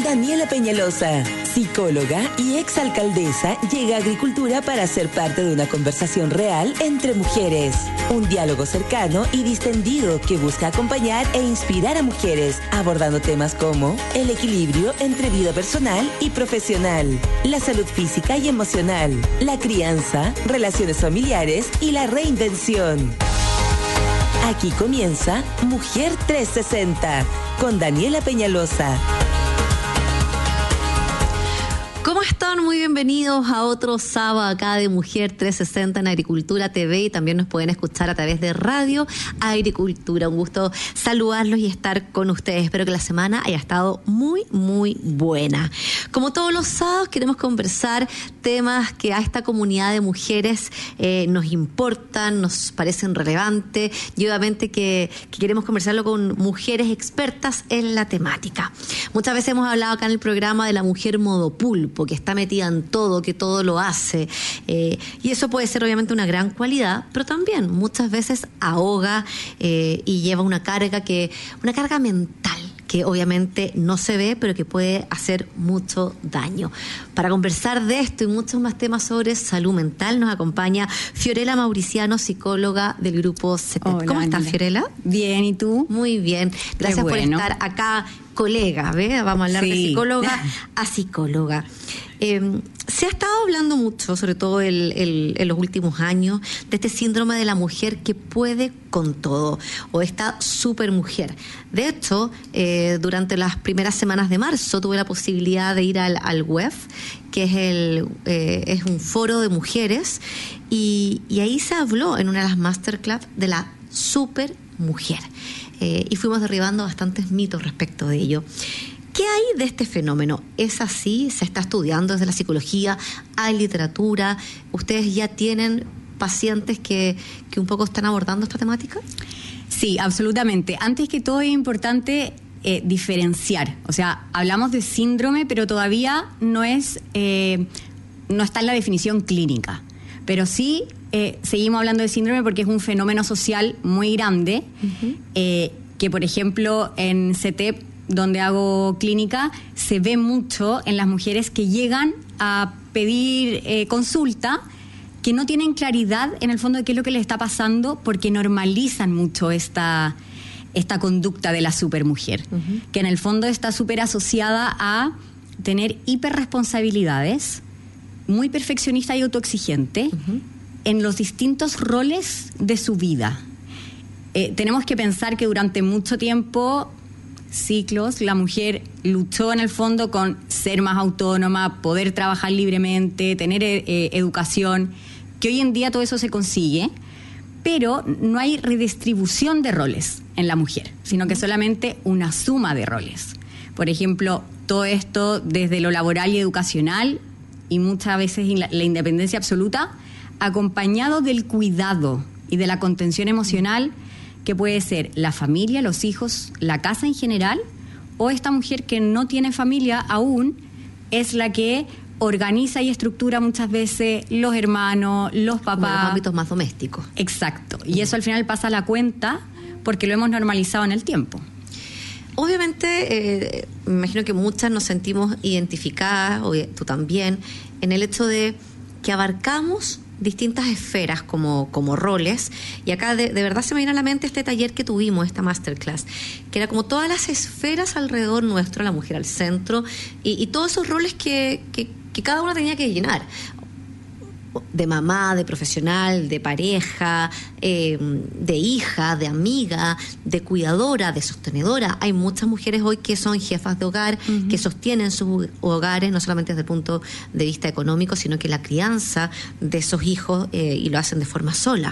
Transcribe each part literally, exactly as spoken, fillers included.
Daniela Peñalosa, psicóloga y exalcaldesa, llega a Agricultura para ser parte de una conversación real entre mujeres. Un diálogo cercano y distendido que busca acompañar e inspirar a mujeres, abordando temas como el equilibrio entre vida personal y profesional, la salud física y emocional, la crianza, relaciones familiares y la reinvención. Aquí comienza Mujer trescientos sesenta con Daniela Peñalosa. ¿Cómo están? Muy bienvenidos a otro sábado acá de Mujer trescientos sesenta en Agricultura T V, y también nos pueden escuchar a través de Radio Agricultura. Un gusto saludarlos y estar con ustedes. Espero que la semana haya estado muy, muy buena. Como todos los sábados, queremos conversar temas que a esta comunidad de mujeres eh, nos importan, nos parecen relevantes, y obviamente que, que queremos conversarlo con mujeres expertas en la temática. Muchas veces hemos hablado acá en el programa de la mujer modo pulpo, que está metida en todo, que todo lo hace, eh, y eso puede ser obviamente una gran cualidad, pero también muchas veces ahoga eh, y lleva una carga que una carga mental que obviamente no se ve, pero que puede hacer mucho daño. Para conversar de esto y muchos más temas sobre salud mental, nos acompaña Fiorella Mauriciano, psicóloga del grupo C E T. ¿Cómo estás, Fiorella? Bien, ¿y tú? Muy bien. Gracias por bueno. estar acá, colega, ¿ves? Vamos a hablar sí. de psicóloga a psicóloga. Eh, se ha estado hablando mucho, sobre todo el, el, en los últimos años, de este síndrome de la mujer que puede con todo, o esta supermujer. De hecho, eh, durante las primeras semanas de marzo tuve la posibilidad de ir al, al W E F, que es, el, eh, es un foro de mujeres, y, y ahí se habló en una de las masterclass de la supermujer. Eh, y fuimos derribando bastantes mitos respecto de ello. ¿Qué hay de este fenómeno? ¿Es así? ¿Se está estudiando desde la psicología? ¿Hay literatura? ¿Ustedes ya tienen pacientes que, que un poco están abordando esta temática? Sí, absolutamente. Antes que todo es importante eh, diferenciar. O sea, hablamos de síndrome, pero todavía no es eh, no está en la definición clínica. Pero sí eh, seguimos hablando de síndrome porque es un fenómeno social muy grande, uh-huh. eh, que por ejemplo en C E T E P, donde hago clínica, se ve mucho en las mujeres que llegan a pedir eh, consulta, que no tienen claridad en el fondo de qué es lo que les está pasando, porque normalizan mucho esta, esta conducta de la supermujer, uh-huh. que en el fondo está súper asociada a tener hiperresponsabilidades, muy perfeccionista y autoexigente, uh-huh. en los distintos roles de su vida. Eh, tenemos que pensar que durante mucho tiempo, ciclos, la mujer luchó en el fondo con ser más autónoma, poder trabajar libremente, tener eh, educación, que hoy en día todo eso se consigue, pero no hay redistribución de roles en la mujer, sino que solamente una suma de roles. Por ejemplo, todo esto desde lo laboral y educacional, y muchas veces la, la independencia absoluta, acompañado del cuidado y de la contención emocional, que puede ser la familia, los hijos, la casa en general, o esta mujer que no tiene familia aún, es la que organiza y estructura muchas veces los hermanos, los papás. Como los ámbitos más domésticos. Exacto. Y eso al final pasa a la cuenta porque lo hemos normalizado en el tiempo. Obviamente, eh, me imagino que muchas nos sentimos identificadas, o tú también, en el hecho de que abarcamos distintas esferas como, como roles, y acá de, de verdad se me viene a la mente este taller que tuvimos, esta masterclass, que era como todas las esferas alrededor nuestro, la mujer al centro, y, y todos esos roles que, que, que cada una tenía que llenar, de mamá, de profesional, de pareja, eh, de hija, de amiga, de cuidadora, de sostenedora. Hay muchas mujeres hoy que son jefas de hogar, uh-huh. que sostienen sus hogares, no solamente desde el punto de vista económico, sino que la crianza de esos hijos, eh, y lo hacen de forma sola.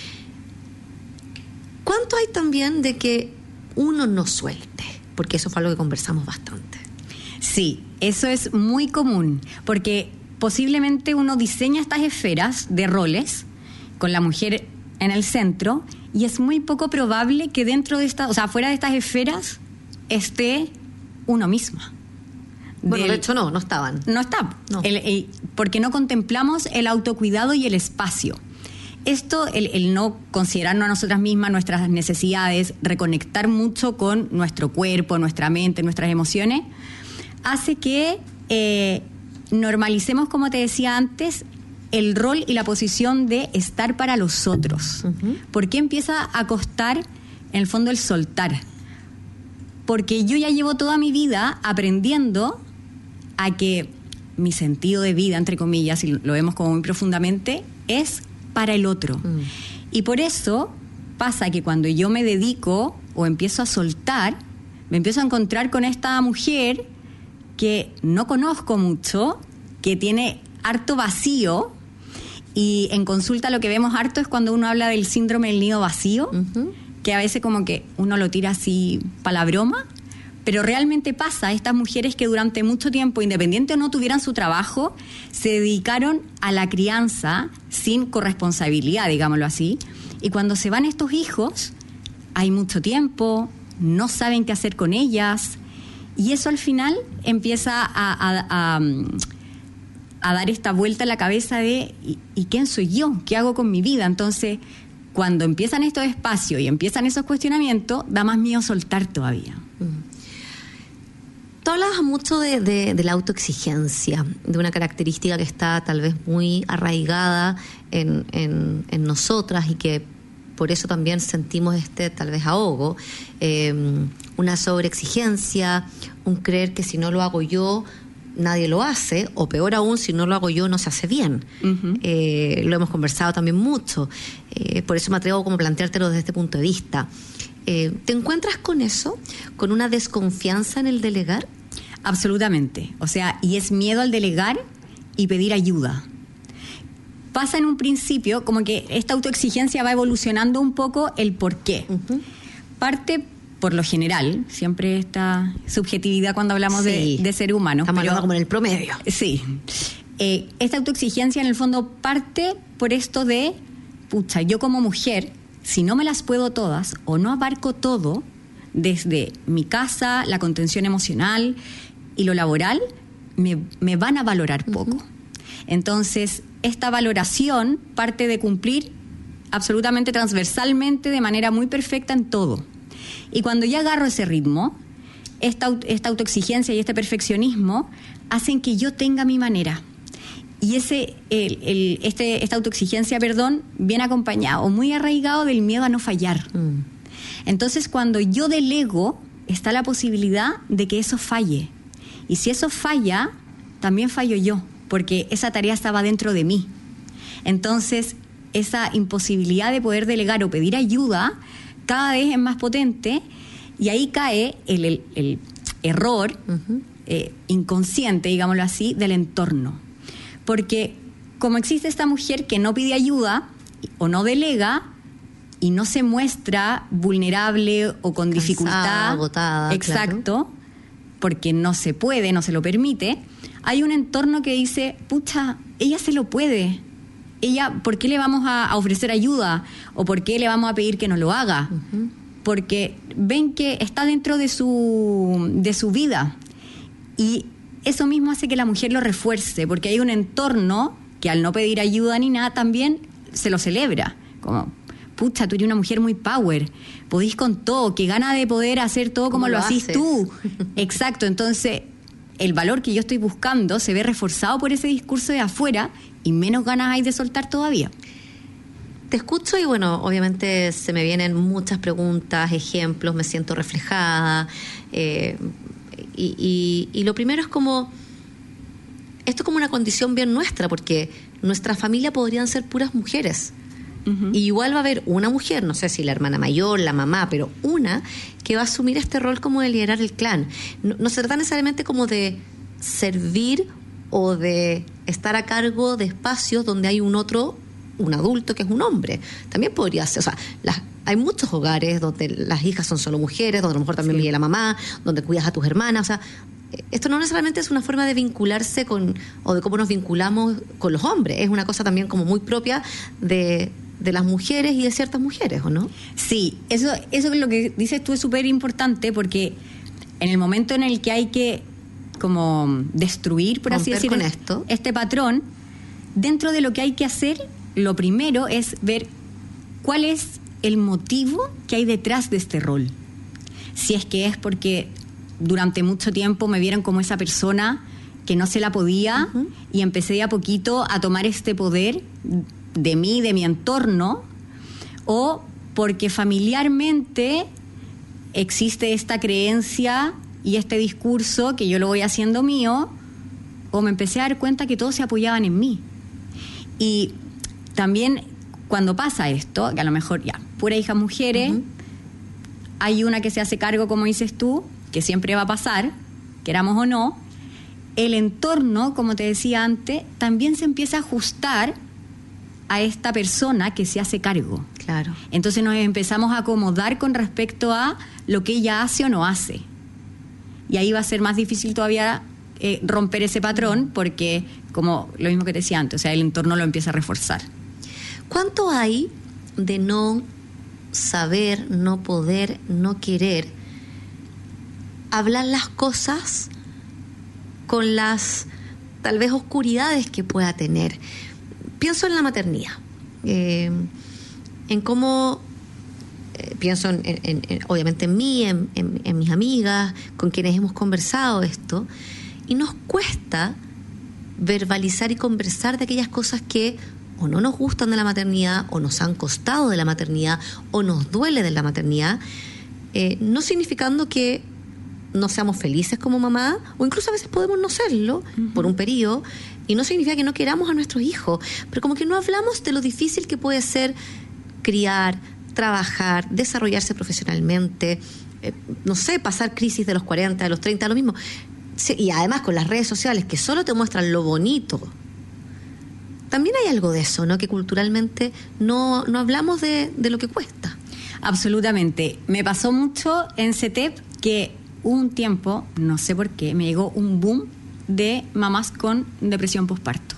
¿Cuánto hay también de que uno no suelte? Porque eso fue algo que conversamos bastante. Sí, eso es muy común, porque posiblemente uno diseña estas esferas de roles con la mujer en el centro, y es muy poco probable que dentro de estas, o sea, fuera de estas esferas esté uno misma. Bueno, Del, de hecho no, no estaban. No está, no. El, el, porque no contemplamos el autocuidado y el espacio. Esto, el, el no considerarnos a nosotras mismas, nuestras necesidades, reconectar mucho con nuestro cuerpo, nuestra mente, nuestras emociones, hace que eh, normalicemos, como te decía antes, el rol y la posición de estar para los otros. Uh-huh. ¿Por qué empieza a costar, en el fondo, el soltar? Porque yo ya llevo toda mi vida aprendiendo a que mi sentido de vida, entre comillas, y lo vemos como muy profundamente, es para el otro. Uh-huh. Y por eso pasa que cuando yo me dedico o empiezo a soltar, me empiezo a encontrar con esta mujer que no conozco mucho, que tiene harto vacío. Y en consulta lo que vemos harto es cuando uno habla del síndrome del nido vacío, uh-huh. que a veces como que uno lo tira así para la broma, pero realmente pasa a estas mujeres que durante mucho tiempo, independiente o no tuvieran su trabajo, se dedicaron a la crianza sin corresponsabilidad, digámoslo así, y cuando se van estos hijos, hay mucho tiempo, no saben qué hacer con ellas, y eso al final empieza a... a, a a dar esta vuelta en la cabeza de ¿y, ¿y quién soy yo? ¿Qué hago con mi vida? Entonces, cuando empiezan estos espacios y empiezan esos cuestionamientos, da más miedo soltar todavía. Tú hablabas mucho de, de, de la autoexigencia, de una característica que está tal vez muy arraigada en, en, en nosotras y que por eso también sentimos este tal vez ahogo, eh, una sobreexigencia, un creer que si no lo hago yo, nadie lo hace, o peor aún, si no lo hago yo, no se hace bien. Uh-huh. Eh, lo hemos conversado también mucho. Eh, por eso me atrevo como a planteártelo desde este punto de vista. Eh, ¿Te encuentras con eso? ¿Con una desconfianza en el delegar? Absolutamente. O sea, y es miedo al delegar y pedir ayuda. Pasa en un principio como que esta autoexigencia va evolucionando un poco el por qué. Uh-huh. Parte por lo general, siempre esta subjetividad cuando hablamos sí. de, de ser humano. Estamos hablando como en el promedio. Sí. Eh, esta autoexigencia en el fondo parte por esto de, pucha, yo como mujer, si no me las puedo todas o no abarco todo, desde mi casa, la contención emocional y lo laboral, me, me van a valorar poco. Uh-huh. Entonces, esta valoración parte de cumplir absolutamente transversalmente de manera muy perfecta en todo. Y cuando ya agarro ese ritmo, esta, esta autoexigencia y este perfeccionismo hacen que yo tenga mi manera. Y ese, el, el, este, esta autoexigencia, perdón, viene acompañado o muy arraigado del miedo a no fallar. Mm. Entonces, cuando yo delego, está la posibilidad de que eso falle. Y si eso falla, también fallo yo, porque esa tarea estaba dentro de mí. Entonces, esa imposibilidad de poder delegar o pedir ayuda cada vez es más potente, y ahí cae el, el, el error uh-huh. eh, inconsciente, digámoslo así, del entorno. Porque como existe esta mujer que no pide ayuda o no delega y no se muestra vulnerable o con cansada, dificultad, agotada, exacto, claro. porque no se puede, no se lo permite, hay un entorno que dice, pucha, ella se lo puede. Ella, ¿por qué le vamos a, a ofrecer ayuda? ¿O por qué le vamos a pedir que no lo haga? Uh-huh. Porque ven que está dentro de su, de su vida. Y eso mismo hace que la mujer lo refuerce, porque hay un entorno que al no pedir ayuda ni nada también se lo celebra. Como, pucha, tú eres una mujer muy power, podís con todo, qué gana de poder hacer todo como lo, lo hacís tú. Exacto, entonces el valor que yo estoy buscando se ve reforzado por ese discurso de afuera y menos ganas hay de soltar todavía. Te escucho y bueno, obviamente se me vienen muchas preguntas, ejemplos, me siento reflejada. Eh, y, y, y lo primero es como, esto es como una condición bien nuestra, porque nuestra familia podrían ser puras mujeres. Uh-huh. Y igual va a haber una mujer, no sé si la hermana mayor, la mamá, pero una que va a asumir este rol como de liderar el clan. No, no se trata necesariamente como de servir o de estar a cargo de espacios donde hay un otro, un adulto que es un hombre. También podría ser, o sea, las, hay muchos hogares donde las hijas son solo mujeres, donde a lo mejor también sí. vive la mamá, donde cuidas a tus hermanas, o sea, esto no necesariamente es una forma de vincularse con, o de cómo nos vinculamos con los hombres, es una cosa también como muy propia de, de las mujeres y de ciertas mujeres, ¿o no? Sí, eso, eso es lo que dices tú, es súper importante, porque en el momento en el que hay que como destruir, por así decirlo, con esto. este patrón, dentro de lo que hay que hacer, lo primero es ver cuál es el motivo que hay detrás de este rol. Si es que es porque durante mucho tiempo me vieron como esa persona que no se la podía, uh-huh. y empecé de a poquito a tomar este poder de mí, de mi entorno, o porque familiarmente existe esta creencia y este discurso que yo lo voy haciendo mío, o me empecé a dar cuenta que todos se apoyaban en mí. Y también cuando pasa esto, que a lo mejor ya, pura hijas mujeres, uh-huh. hay una que se hace cargo, como dices tú, que siempre va a pasar, queramos o no, el entorno, como te decía antes, también se empieza a ajustar a esta persona que se hace cargo. Claro. Entonces nos empezamos a acomodar con respecto a lo que ella hace o no hace. Y ahí va a ser más difícil todavía eh, romper ese patrón, porque, como lo mismo que te decía antes, o sea, el entorno lo empieza a reforzar. ¿Cuánto hay de no saber, no poder, no querer hablar las cosas con las tal vez oscuridades que pueda tener? Pienso en la maternidad, eh, en cómo, eh, pienso en, en, en, obviamente en mí, en, en, en mis amigas, con quienes hemos conversado esto, y nos cuesta verbalizar y conversar de aquellas cosas que o no nos gustan de la maternidad, o nos han costado de la maternidad, o nos duele de la maternidad, eh, no significando que no seamos felices como mamá, o incluso a veces podemos no serlo, uh-huh. por un periodo, y no significa que no queramos a nuestros hijos, pero como que no hablamos de lo difícil que puede ser criar, trabajar, desarrollarse profesionalmente, eh, no sé, pasar crisis de los cuarenta, de los treinta, lo mismo. Sí, y además con las redes sociales que solo te muestran lo bonito. También hay algo de eso, ¿no? Que culturalmente no, no hablamos de, de lo que cuesta. Absolutamente. Me pasó mucho en C E T E P que hubo un tiempo, no sé por qué, me llegó un boom de mamás con depresión postparto.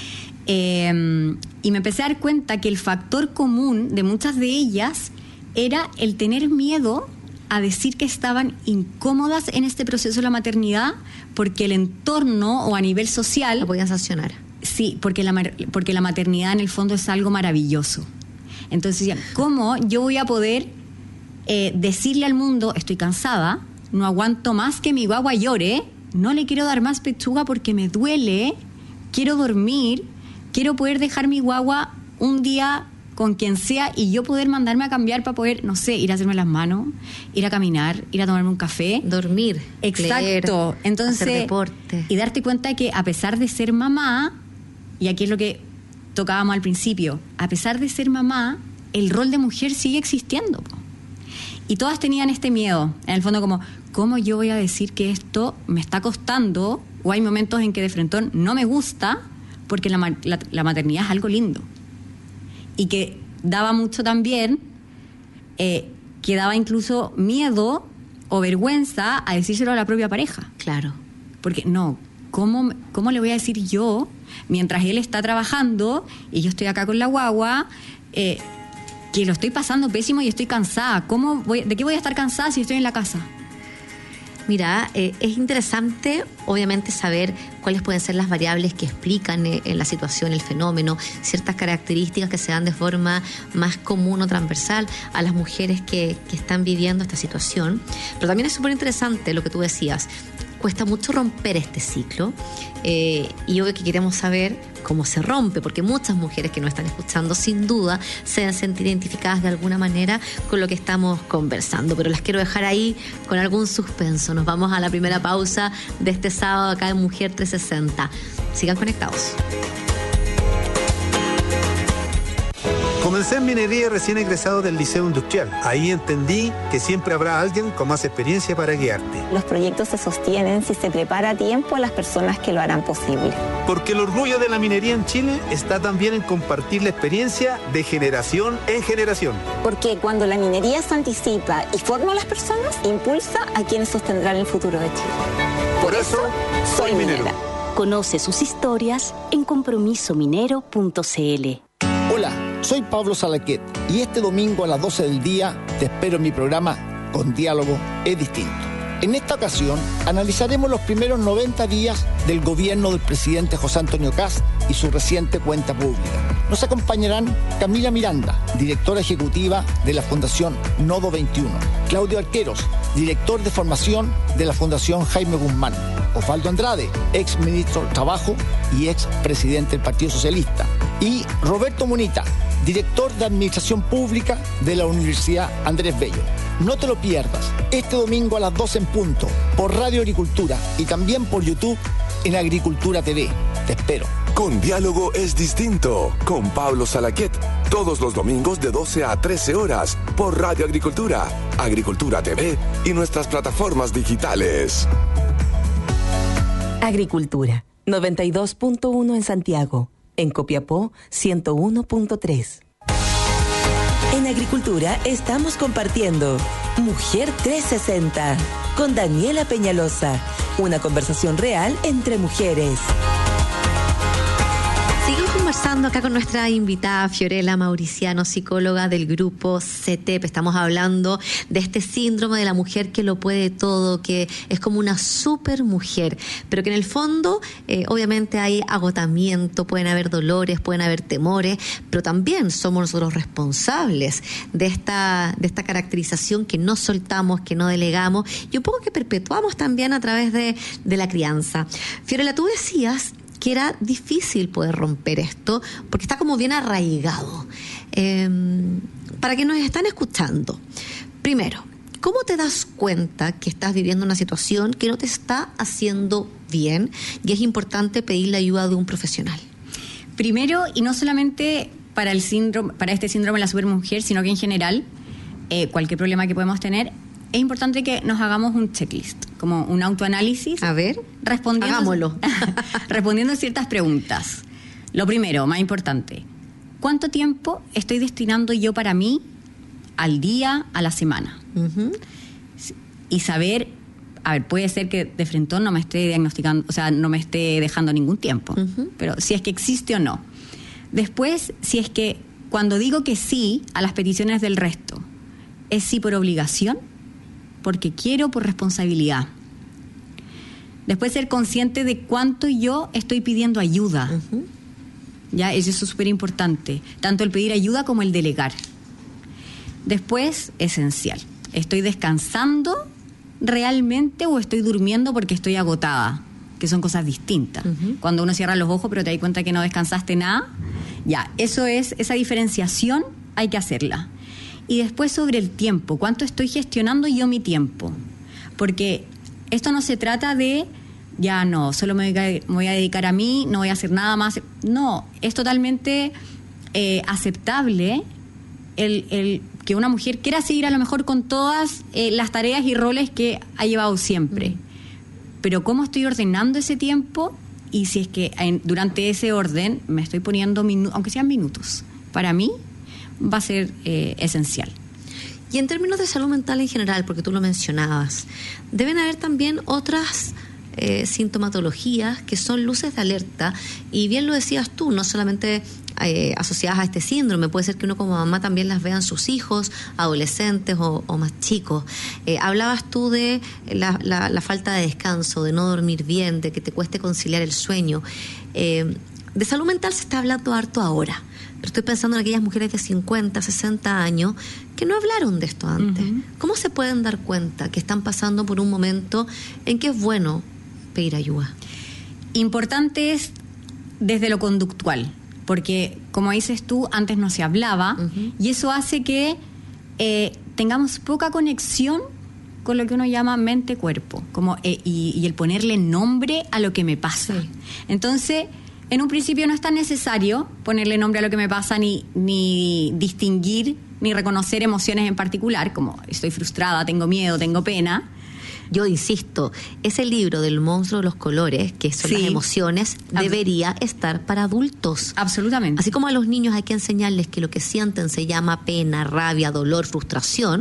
Eh, y me empecé a dar cuenta que el factor común de muchas de ellas era el tener miedo a decir que estaban incómodas en este proceso de la maternidad, porque el entorno o a nivel social... Lo podían sancionar. Sí, porque la, porque la maternidad en el fondo es algo maravilloso. Entonces, ¿cómo yo voy a poder eh, decirle al mundo, estoy cansada, no aguanto más que mi guagua llore, no le quiero dar más pechuga porque me duele, quiero dormir, quiero poder dejar mi guagua un día con quien sea y yo poder mandarme a cambiar para poder, no sé, ir a hacerme las manos, ir a caminar, ir a tomarme un café. Dormir, exacto. Leer, entonces, hacer deporte. Y darte cuenta de que a pesar de ser mamá, y aquí es lo que tocábamos al principio, a pesar de ser mamá, el rol de mujer sigue existiendo. Y todas tenían este miedo, en el fondo como, ¿cómo yo voy a decir que esto me está costando? O hay momentos en que de frentón no me gusta, porque la, la, la maternidad es algo lindo. Y que daba mucho también, eh, que daba incluso miedo o vergüenza a decírselo a la propia pareja. Claro. Porque no, ¿cómo, cómo le voy a decir yo, mientras él está trabajando y yo estoy acá con la guagua, eh, que lo estoy pasando pésimo y estoy cansada? ¿Cómo voy, ¿De qué voy a estar cansada si estoy en la casa? Mira, eh, es interesante obviamente saber cuáles pueden ser las variables que explican eh, la situación, el fenómeno, ciertas características que se dan de forma más común o transversal a las mujeres que, que están viviendo esta situación. Pero también es súper interesante lo que tú decías. Cuesta mucho romper este ciclo eh, y obvio que queremos saber cómo se rompe, porque muchas mujeres que nos están escuchando sin duda se han sentido identificadas de alguna manera con lo que estamos conversando, pero las quiero dejar ahí con algún suspenso. Nos vamos a la primera pausa de este sábado acá en Mujer trescientos sesenta. Sigan conectados. Comencé en minería recién egresado del Liceo Industrial. Ahí entendí que siempre habrá alguien con más experiencia para guiarte. Los proyectos se sostienen si se prepara a tiempo a las personas que lo harán posible. Porque el orgullo de la minería en Chile está también en compartir la experiencia de generación en generación. Porque cuando la minería se anticipa y forma a las personas, impulsa a quienes sostendrán el futuro de Chile. Por, Por eso, soy minero. minera. Conoce sus historias en compromiso minero punto c l. Hola, soy Pablo Salaquet y este domingo a las doce del día te espero en mi programa Con Diálogo es Distinto. En esta ocasión analizaremos los primeros noventa días del gobierno del presidente José Antonio Kast y su reciente cuenta pública. Nos acompañarán Camila Miranda, directora ejecutiva de la Fundación Nodo veintiuno, Claudio Arqueros, director de formación de la Fundación Jaime Guzmán. Osvaldo Andrade, ex ministro del Trabajo y ex presidente del Partido Socialista. Y Roberto Munita, director de Administración Pública de la Universidad Andrés Bello. No te lo pierdas, este domingo a las doce en punto, por Radio Agricultura y también por YouTube en Agricultura T V. Te espero. Con Diálogo es distinto, con Pablo Salaquet, todos los domingos de doce a trece horas, por Radio Agricultura, Agricultura T V y nuestras plataformas digitales. Agricultura, noventa y dos punto uno en Santiago, en Copiapó, ciento uno punto tres. En Agricultura estamos compartiendo Mujer trescientos sesenta con Daniela Peñalosa, una conversación real entre mujeres. Seguimos conversando acá con nuestra invitada Fiorella Mauriciano, psicóloga del grupo C E T E P. Estamos hablando de este síndrome de la mujer que lo puede todo, que es como una super mujer, pero que en el fondo eh, obviamente hay agotamiento, pueden haber dolores, pueden haber temores, pero también somos nosotros responsables de esta, de esta caracterización que no soltamos, que no delegamos y un poco que perpetuamos también a través de, de la crianza. Fiorella, tú decías que era difícil poder romper esto porque está como bien arraigado. Eh, para que nos están escuchando, primero, ¿cómo te das cuenta que estás viviendo una situación que no te está haciendo bien y es importante pedir la ayuda de un profesional? Primero, y no solamente para el síndrome, para este síndrome de la supermujer, sino que en general, eh, cualquier problema que podemos tener, es importante que nos hagamos un checklist, como un autoanálisis. A ver, respondiendo, hagámoslo. respondiendo ciertas preguntas. Lo primero, más importante, ¿cuánto tiempo estoy destinando yo para mí al día, a la semana? Uh-huh. Y saber, a ver, puede ser que de frente no me esté diagnosticando, o sea, no me esté dejando ningún tiempo, uh-huh. pero si es que existe o no. Después, si es que cuando digo que sí a las peticiones del resto, ¿es sí por obligación? Porque quiero, por responsabilidad. Después ser consciente de cuánto yo estoy pidiendo ayuda. Uh-huh. Ya, eso es súper importante. Tanto el pedir ayuda como el delegar. Después, esencial. ¿Estoy descansando realmente o estoy durmiendo porque estoy agotada? Que son cosas distintas. Uh-huh. Cuando uno cierra los ojos pero te das cuenta que no descansaste nada, ya, eso es, esa diferenciación hay que hacerla. Y después sobre el tiempo, ¿cuánto estoy gestionando yo mi tiempo? Porque esto no se trata de, ya no, solo me voy a, me voy a dedicar a mí, no voy a hacer nada más. No, es totalmente eh, aceptable el, el que una mujer quiera seguir a lo mejor con todas eh, las tareas y roles que ha llevado siempre. Mm. Pero ¿cómo estoy ordenando ese tiempo? Y si es que en, durante ese orden me estoy poniendo, minu- aunque sean minutos, para mí va a ser eh, esencial. Y en términos de salud mental en general, porque tú lo mencionabas, deben haber también otras eh, sintomatologías que son luces de alerta, y bien lo decías tú, no solamente eh, asociadas a este síndrome, puede ser que uno como mamá también las vean sus hijos, adolescentes o, o más chicos. Eh, hablabas tú de la, la, la falta de descanso, de no dormir bien, de que te cueste conciliar el sueño. Eh, de salud mental se está hablando harto ahora, pero estoy pensando en aquellas mujeres de cincuenta, sesenta años que no hablaron de esto antes. Uh-huh. ¿Cómo se pueden dar cuenta que están pasando por un momento en que es bueno pedir ayuda? Importante es desde lo conductual, porque como dices tú, antes no se hablaba, uh-huh. y eso hace que eh, tengamos poca conexión con lo que uno llama mente-cuerpo, como eh, y, y el ponerle nombre a lo que me pasa. Sí. Entonces, en un principio no es tan necesario ponerle nombre a lo que me pasa, ni, ni distinguir, ni reconocer emociones en particular, como estoy frustrada, tengo miedo, tengo pena. Yo insisto, ese libro del monstruo de los colores, que son sí. las emociones, debería estar para adultos. Absolutamente. Así como a los niños hay que enseñarles que lo que sienten se llama pena, rabia, dolor, frustración,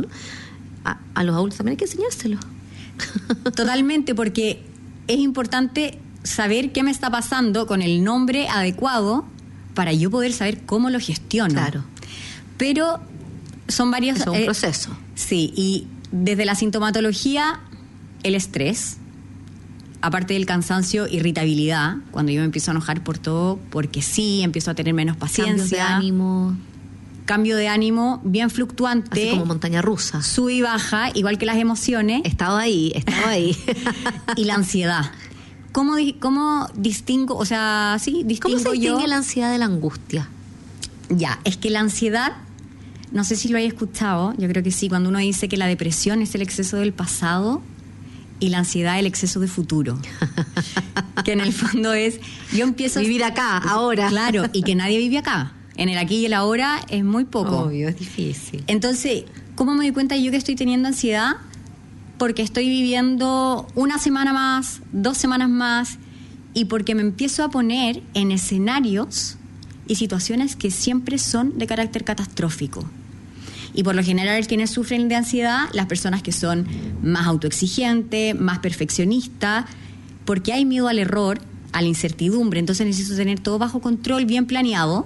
a, a los adultos también hay que enseñárselo. Totalmente, porque es importante saber qué me está pasando con el nombre adecuado para yo poder saber cómo lo gestiono. Claro. Pero son varios... Es un eh, proceso. Sí, y desde la sintomatología, el estrés, aparte del cansancio, irritabilidad, cuando yo me empiezo a enojar por todo, porque sí, empiezo a tener menos paciencia. Cambios de ánimo. cambio de ánimo bien fluctuante. Así como montaña rusa. Sube y baja, igual que las emociones. Estaba ahí, estaba ahí. Y la ansiedad. ¿Cómo, cómo distingo, o sea, sí, distingo yo? ¿Cómo se distingue la ansiedad de la angustia? Ya, es que la ansiedad, no sé si lo hayas escuchado, yo creo que sí, cuando uno dice que la depresión es el exceso del pasado y la ansiedad el exceso de futuro. Que en el fondo es, yo empiezo... Vivir acá, ahora. Claro, y que nadie vive acá. En el aquí y el ahora es muy poco. Obvio, es difícil. Entonces, ¿cómo me doy cuenta yo que estoy teniendo ansiedad? Porque estoy viviendo una semana más, dos semanas más, y porque me empiezo a poner en escenarios y situaciones que siempre son de carácter catastrófico. Y por lo general quienes sufren de ansiedad, las personas que son más autoexigentes, más perfeccionistas, porque hay miedo al error, a la incertidumbre, entonces necesito tener todo bajo control, bien planeado.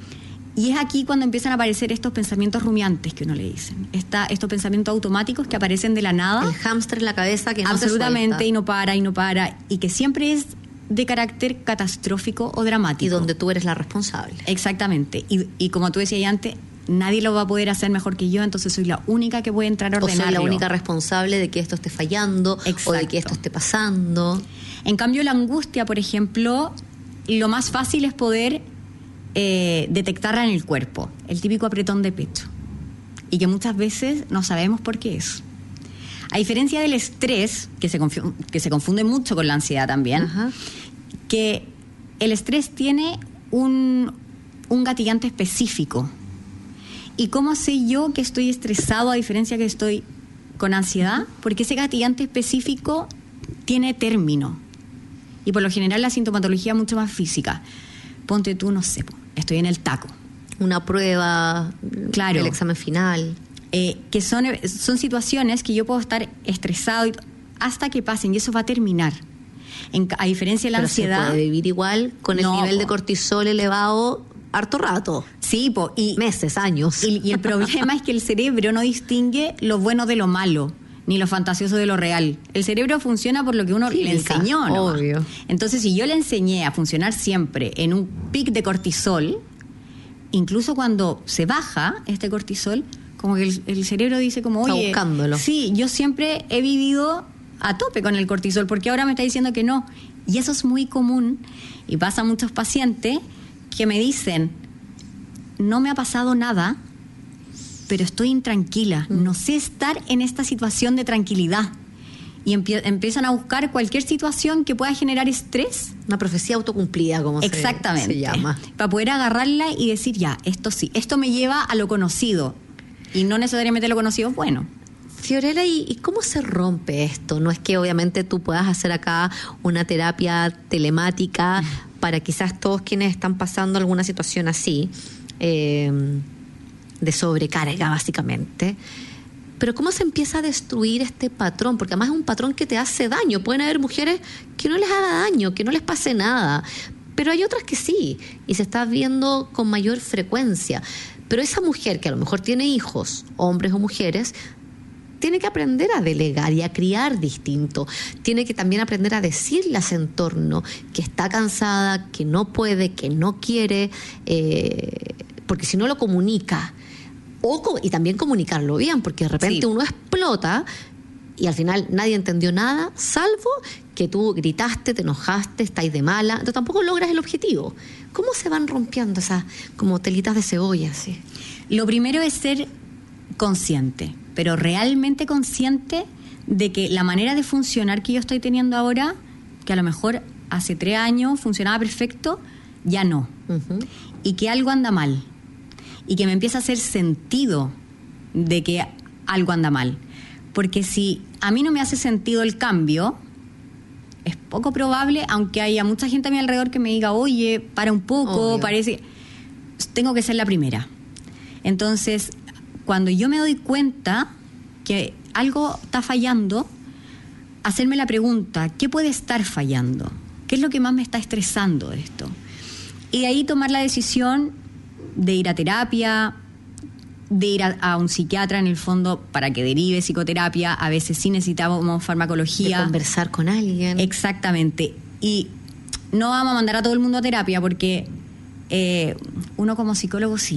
Y es aquí cuando empiezan a aparecer estos pensamientos rumiantes que uno le dicen, Esta, estos pensamientos automáticos que aparecen de la nada. El hámster en la cabeza que no absolutamente, se suelta. y no para, y no para, y que siempre es de carácter catastrófico o dramático. Y donde tú eres la responsable. Exactamente. Y, y como tú decías antes, nadie lo va a poder hacer mejor que yo, entonces soy la única que puede entrar a ordenarlo. O soy la única responsable de que esto esté fallando. Exacto. O de que esto esté pasando. En cambio, la angustia, por ejemplo, lo más fácil es poder eh, detectarla en el cuerpo. El típico apretón de pecho. Y que muchas veces no sabemos por qué es. A diferencia del estrés, que se, confu- que se confunde mucho con la ansiedad también, ajá, que el estrés tiene un, un gatillante específico. ¿Y cómo sé yo que estoy estresado a diferencia que estoy con ansiedad? Porque ese gatillante específico tiene término. Y por lo general la sintomatología es mucho más física. Ponte tú, no sé, estoy en el taco. Una prueba, claro, el examen final. Eh, que son, son situaciones que yo puedo estar estresado y, hasta que pasen, y eso va a terminar. En, a diferencia de la Pero ansiedad... se puede vivir igual con no, el nivel po. de cortisol elevado harto rato. Sí, po, y meses, años. Y, y el problema es que el cerebro no distingue lo bueno de lo malo, ni lo fantasioso de lo real. El cerebro funciona por lo que uno Química, le enseñó, ¿no? Obvio. Entonces, si yo le enseñé a funcionar siempre en un pic de cortisol, incluso cuando se baja este cortisol, como que el, el cerebro dice como, oye, está buscándolo. Sí, yo siempre he vivido a tope con el cortisol, porque ahora me está diciendo que no. Y eso es muy común, y pasa a muchos pacientes que me dicen, no me ha pasado nada, pero estoy intranquila, mm. no sé estar en esta situación de tranquilidad. Y empie- empiezan a buscar cualquier situación que pueda generar estrés. Una profecía autocumplida, como se, Exactamente. se llama. Para poder agarrarla y decir, ya, esto sí, esto me lleva a lo conocido. Y no necesariamente lo conocido es bueno. Fiorella, ¿y, ¿y cómo se rompe esto? No es que obviamente tú puedas hacer acá una terapia telemática para quizás todos quienes están pasando alguna situación así, eh, de sobrecarga básicamente. Pero ¿cómo se empieza a destruir este patrón? Porque además es un patrón que te hace daño. Pueden haber mujeres que no les haga daño, que no les pase nada, pero hay otras que sí, y se está viendo con mayor frecuencia. Pero esa mujer que a lo mejor tiene hijos, hombres o mujeres, tiene que aprender a delegar y a criar distinto. Tiene que también aprender a decirle a ese entorno que está cansada, que no puede, que no quiere, eh, porque si no lo comunica. O, y también comunicarlo bien, porque de repente sí. uno explota y al final nadie entendió nada, salvo que tú gritaste, te enojaste, estáis de mala, entonces tampoco logras el objetivo. ¿Cómo se van rompiendo esas como telitas de cebolla? ¿Sí? Lo primero es ser consciente, pero realmente consciente de que la manera de funcionar que yo estoy teniendo ahora, que a lo mejor hace tres años funcionaba perfecto, ya no. Uh-huh. Y que algo anda mal. Y que me empieza a hacer sentido de que algo anda mal. Porque si a mí no me hace sentido el cambio, es poco probable, aunque haya mucha gente a mi alrededor que me diga, oye, para un poco, Obvio. parece... Tengo que ser la primera. Entonces, cuando yo me doy cuenta que algo está fallando, hacerme la pregunta, ¿qué puede estar fallando? ¿Qué es lo que más me está estresando de esto? Y de ahí tomar la decisión de ir a terapia, de ir a, a un psiquiatra en el fondo para que derive psicoterapia. A veces sí necesitamos farmacología. De conversar con alguien. Exactamente. Y no vamos a mandar a todo el mundo a terapia porque eh, uno como psicólogo sí,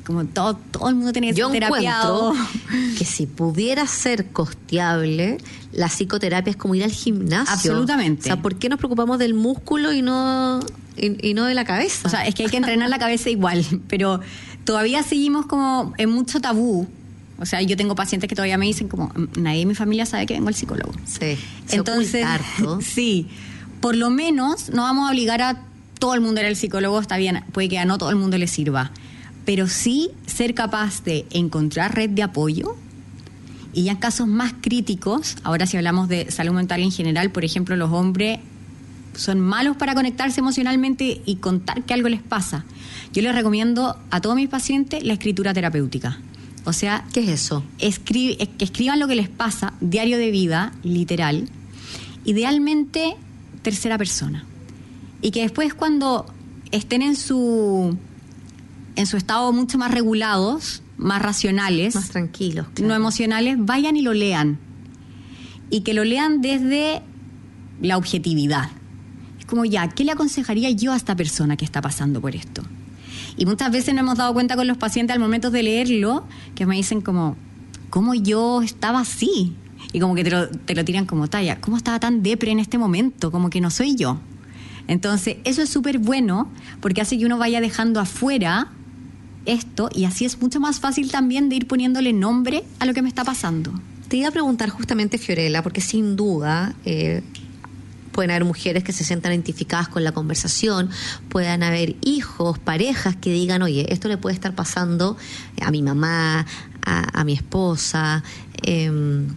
como todo, todo el mundo tiene que ser Yo terapiado. encuentro que si pudiera ser costeable, la psicoterapia es como ir al gimnasio. Absolutamente. O sea, ¿por qué nos preocupamos del músculo y no, y, y no de la cabeza? O sea, es que hay que entrenar la cabeza igual, pero todavía seguimos como en mucho tabú. O sea, yo tengo pacientes que todavía me dicen como, nadie en mi familia sabe que vengo al psicólogo. Sí. Entonces, sí, por lo menos no vamos a obligar a todo el mundo a ir al psicólogo, está bien, puede que a no todo el mundo le sirva, pero sí ser capaz de encontrar red de apoyo. Y ya en casos más críticos, ahora si hablamos de salud mental en general, por ejemplo, los hombres son malos para conectarse emocionalmente y contar que algo les pasa. Yo les recomiendo a todos mis pacientes la escritura terapéutica. O sea, ¿qué es eso? Escribe, es que escriban lo que les pasa, diario de vida, literal, idealmente tercera persona. Y que después cuando estén en su, en su estado mucho más regulados, más racionales, más tranquilos, claro, no emocionales, vayan y lo lean. Y que lo lean desde la objetividad. Es como, ya, ¿qué le aconsejaría yo a esta persona que está pasando por esto? Y muchas veces nos hemos dado cuenta con los pacientes al momento de leerlo, que me dicen como, ¿cómo yo estaba así? Y como que te lo, te lo tiran como talla, ¿cómo estaba tan depre en este momento? Como que no soy yo. Entonces, eso es súper bueno, porque hace que uno vaya dejando afuera esto, y así es mucho más fácil también de ir poniéndole nombre a lo que me está pasando. Te iba a preguntar justamente, Fiorella, porque sin duda eh, pueden haber mujeres que se sientan identificadas con la conversación, puedan haber hijos, parejas que digan, oye, esto le puede estar pasando a mi mamá, a, a mi esposa. Eh,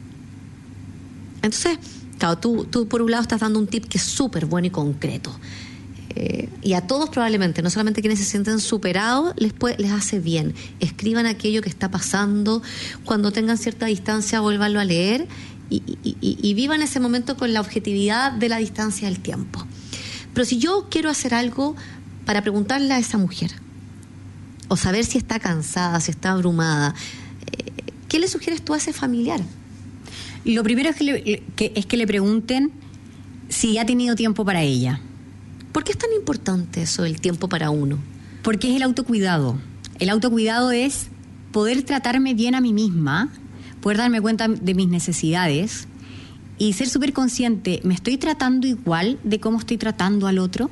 entonces, claro, tú, tú por un lado estás dando un tip que es súper bueno y concreto. Eh, y a todos probablemente, no solamente quienes se sienten superados, les, puede, les hace bien. Escriban aquello que está pasando, cuando tengan cierta distancia, vuélvanlo a leer y, y, y, y vivan ese momento con la objetividad de la distancia del tiempo. Pero si yo quiero hacer algo para preguntarle a esa mujer, o saber si está cansada, si está abrumada, eh, ¿qué le sugieres tú a ese familiar? Lo primero es que le, que, es que le pregunten si ha tenido tiempo para ella. ¿Por qué es tan importante eso, el tiempo para uno? Porque es el autocuidado. El autocuidado es poder tratarme bien a mí misma, poder darme cuenta de mis necesidades y ser súper consciente, ¿me estoy tratando igual de cómo estoy tratando al otro?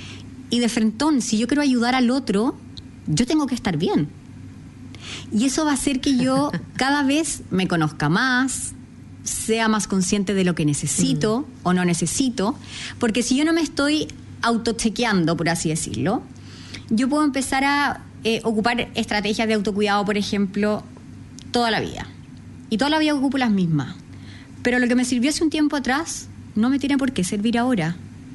Y de frentón, si yo quiero ayudar al otro, yo tengo que estar bien. Y eso va a hacer que yo cada vez me conozca más, sea más consciente de lo que necesito mm. o no necesito, porque si yo no me estoy autochequeando, por así decirlo, yo puedo empezar a eh, ocupar estrategias de autocuidado, por ejemplo, toda la vida. Y toda la vida ocupo las mismas. Pero lo que me sirvió hace un tiempo atrás no me tiene por qué servir ahora.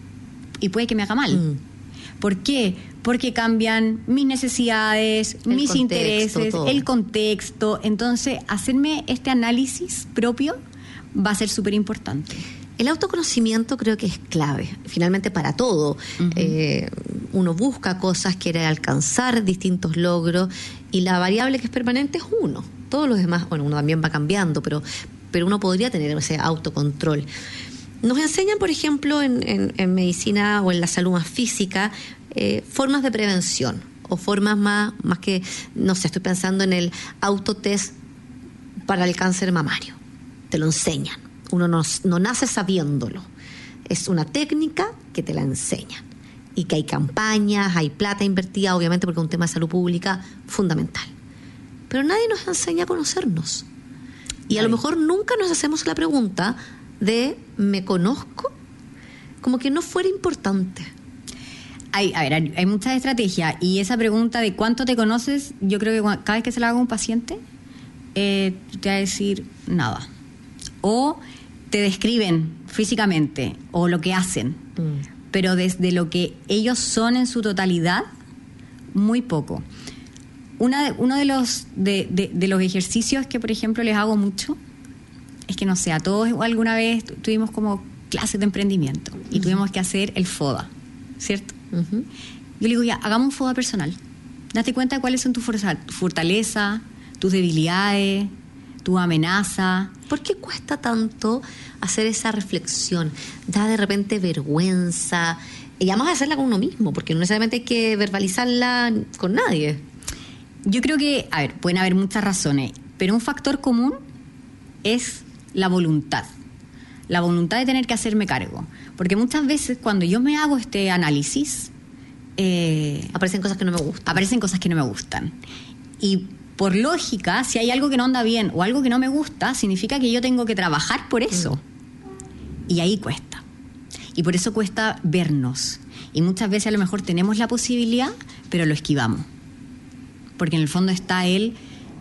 Y puede que me haga mal. Mm. ¿Por qué? Porque cambian mis necesidades, el mis intereses, todo. El contexto. Entonces, hacerme este análisis propio va a ser súper importante. El autoconocimiento creo que es clave, finalmente para todo. Uh-huh. Eh, uno busca cosas, quiere alcanzar distintos logros y la variable que es permanente es uno. Todos los demás, bueno, uno también va cambiando, pero, pero uno podría tener ese autocontrol. Nos enseñan, por ejemplo, en, en, en medicina o en la salud más física, eh, formas de prevención o formas más, más que, no sé, estoy pensando en el autotest para el cáncer mamario. Te lo enseñan. Uno no, no nace sabiéndolo. Es una técnica que te la enseñan. Y que hay campañas, hay plata invertida, obviamente, porque es un tema de salud pública fundamental. Pero nadie nos enseña a conocernos. Y a lo mejor nunca nos hacemos la pregunta de ¿me conozco? Como que no fuera importante. Hay, a ver, hay, hay muchas estrategias. Y esa pregunta de ¿cuánto te conoces? Yo creo que cada vez que se la haga a un paciente, eh, te va a decir nada. O te describen físicamente o lo que hacen, mm. pero desde lo que ellos son en su totalidad, muy poco. Una de, uno de los, de, de, de los ejercicios que, por ejemplo, les hago mucho, es que, no sé, a todos alguna vez tuvimos como clases de emprendimiento y uh-huh. tuvimos que hacer el FODA, ¿cierto? Uh-huh. Yo le digo, ya, hagamos un FODA personal. Date cuenta de cuáles son tus fortalezas, tus debilidades, tu amenaza. ¿Por qué cuesta tanto hacer esa reflexión? Da de repente vergüenza. Y además de hacerla con uno mismo, porque no necesariamente hay que verbalizarla con nadie. Yo creo que, a ver, pueden haber muchas razones, pero un factor común es la voluntad. La voluntad de tener que hacerme cargo. Porque muchas veces cuando yo me hago este análisis... Eh, aparecen cosas que no me gustan. Aparecen cosas que no me gustan. Y por lógica, si hay algo que no anda bien o algo que no me gusta, significa que yo tengo que trabajar por eso. Mm. Y ahí cuesta. Y por eso cuesta vernos. Y muchas veces a lo mejor tenemos la posibilidad, pero lo esquivamos. Porque en el fondo está él...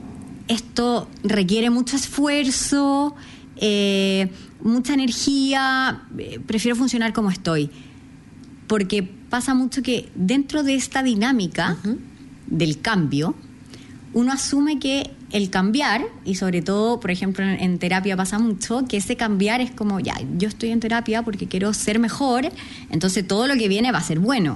Esto requiere mucho esfuerzo, eh, mucha energía, eh, prefiero funcionar como estoy. Porque pasa mucho que dentro de esta dinámica uh-huh. del cambio, uno asume que el cambiar, y sobre todo, por ejemplo, en, en terapia pasa mucho, que ese cambiar es como, ya, yo estoy en terapia porque quiero ser mejor, entonces todo lo que viene va a ser bueno.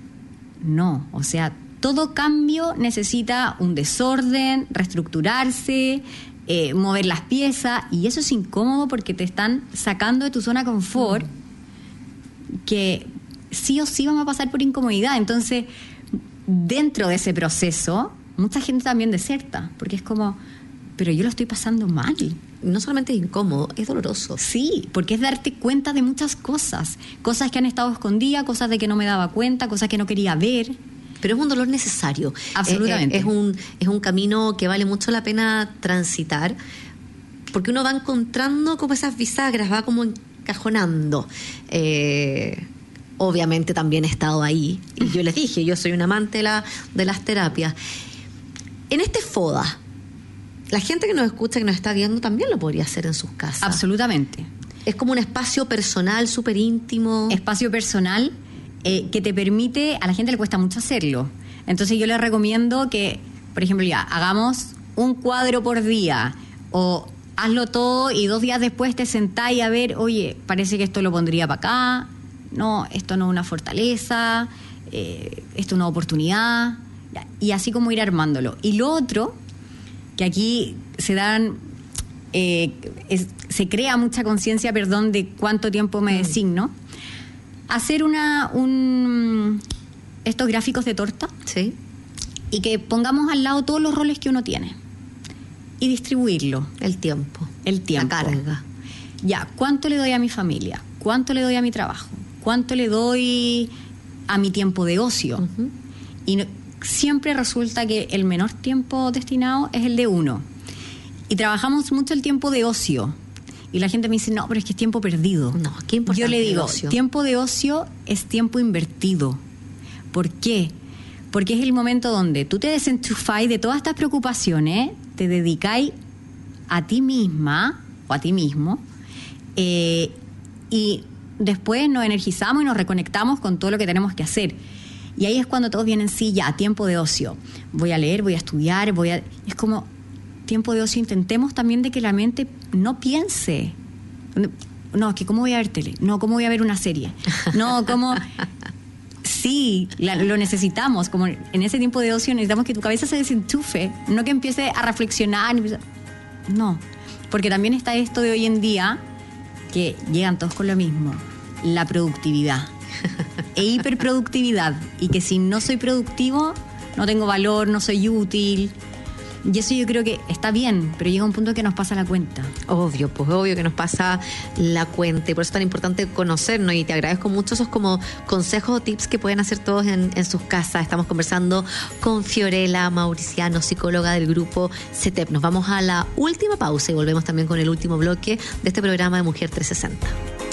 No, o sea... Todo cambio necesita un desorden, reestructurarse, eh, mover las piezas, y eso es incómodo porque te están sacando de tu zona de confort, mm. que sí o sí vamos a pasar por incomodidad. Entonces, dentro de ese proceso, mucha gente también deserta, porque es como, pero yo lo estoy pasando mal. No solamente es incómodo, es doloroso. Sí, porque es darte cuenta de muchas cosas, cosas que han estado escondidas, cosas de que no me daba cuenta, cosas que no quería ver. Pero es un dolor necesario. Absolutamente. Es, es, un, es un camino que vale mucho la pena transitar, porque uno va encontrando como esas bisagras, va como encajonando. Eh, obviamente también he estado ahí, y yo les dije, yo soy un amante de, la, de las terapias. En este FODA, la gente que nos escucha, que nos está viendo, también lo podría hacer en sus casas. Absolutamente. Es como un espacio personal, súper íntimo. Espacio personal... Eh, que te permite, a la gente le cuesta mucho hacerlo. Entonces yo les recomiendo que, por ejemplo, ya, hagamos un cuadro por día, o hazlo todo y dos días después te sentás a ver, oye, parece que esto lo pondría para acá, no, esto no es una fortaleza, eh, esto es una oportunidad, y así como ir armándolo. Y lo otro, que aquí se dan, eh, es, se crea mucha conciencia, perdón, de cuánto tiempo me designo. Hacer una un estos gráficos de torta, sí, y que pongamos al lado todos los roles que uno tiene y distribuirlo. El tiempo. El tiempo. La carga. Ya, ¿cuánto le doy a mi familia? ¿Cuánto le doy a mi trabajo? ¿Cuánto le doy a mi tiempo de ocio? Uh-huh. Y no, siempre resulta que el menor tiempo destinado es el de uno. Y trabajamos mucho el tiempo de ocio. Y la gente me dice, no, pero es que es tiempo perdido. No, qué importante. Yo le digo, ocio. Tiempo de ocio es tiempo invertido. ¿Por qué? Porque es el momento donde tú te desenchufáis de todas estas preocupaciones, te dedicáis a ti misma o a ti mismo, eh, y después nos energizamos y nos reconectamos con todo lo que tenemos que hacer. Y ahí es cuando todos vienen, sí, ya, tiempo de ocio. Voy a leer, voy a estudiar, voy a... Es como... tiempo de ocio, intentemos también de que la mente no piense. No, que cómo voy a ver tele, no, cómo voy a ver una serie, no, cómo... Sí, la, lo necesitamos, como en ese tiempo de ocio necesitamos que tu cabeza se desenchufe, no que empiece a reflexionar, no, porque también está esto de hoy en día, que llegan todos con lo mismo, la productividad e hiperproductividad, y que si no soy productivo, no tengo valor, no soy útil. Y eso yo creo que está bien, pero llega un punto que nos pasa la cuenta. Obvio, pues obvio que nos pasa la cuenta, y por eso es tan importante conocernos, y te agradezco mucho esos como consejos o tips que pueden hacer todos en, en sus casas. Estamos conversando con Fiorella Mauriciano, psicóloga del grupo C E T E P. Nos vamos a la última pausa y volvemos también con el último bloque de este programa de Mujer trescientos sesenta.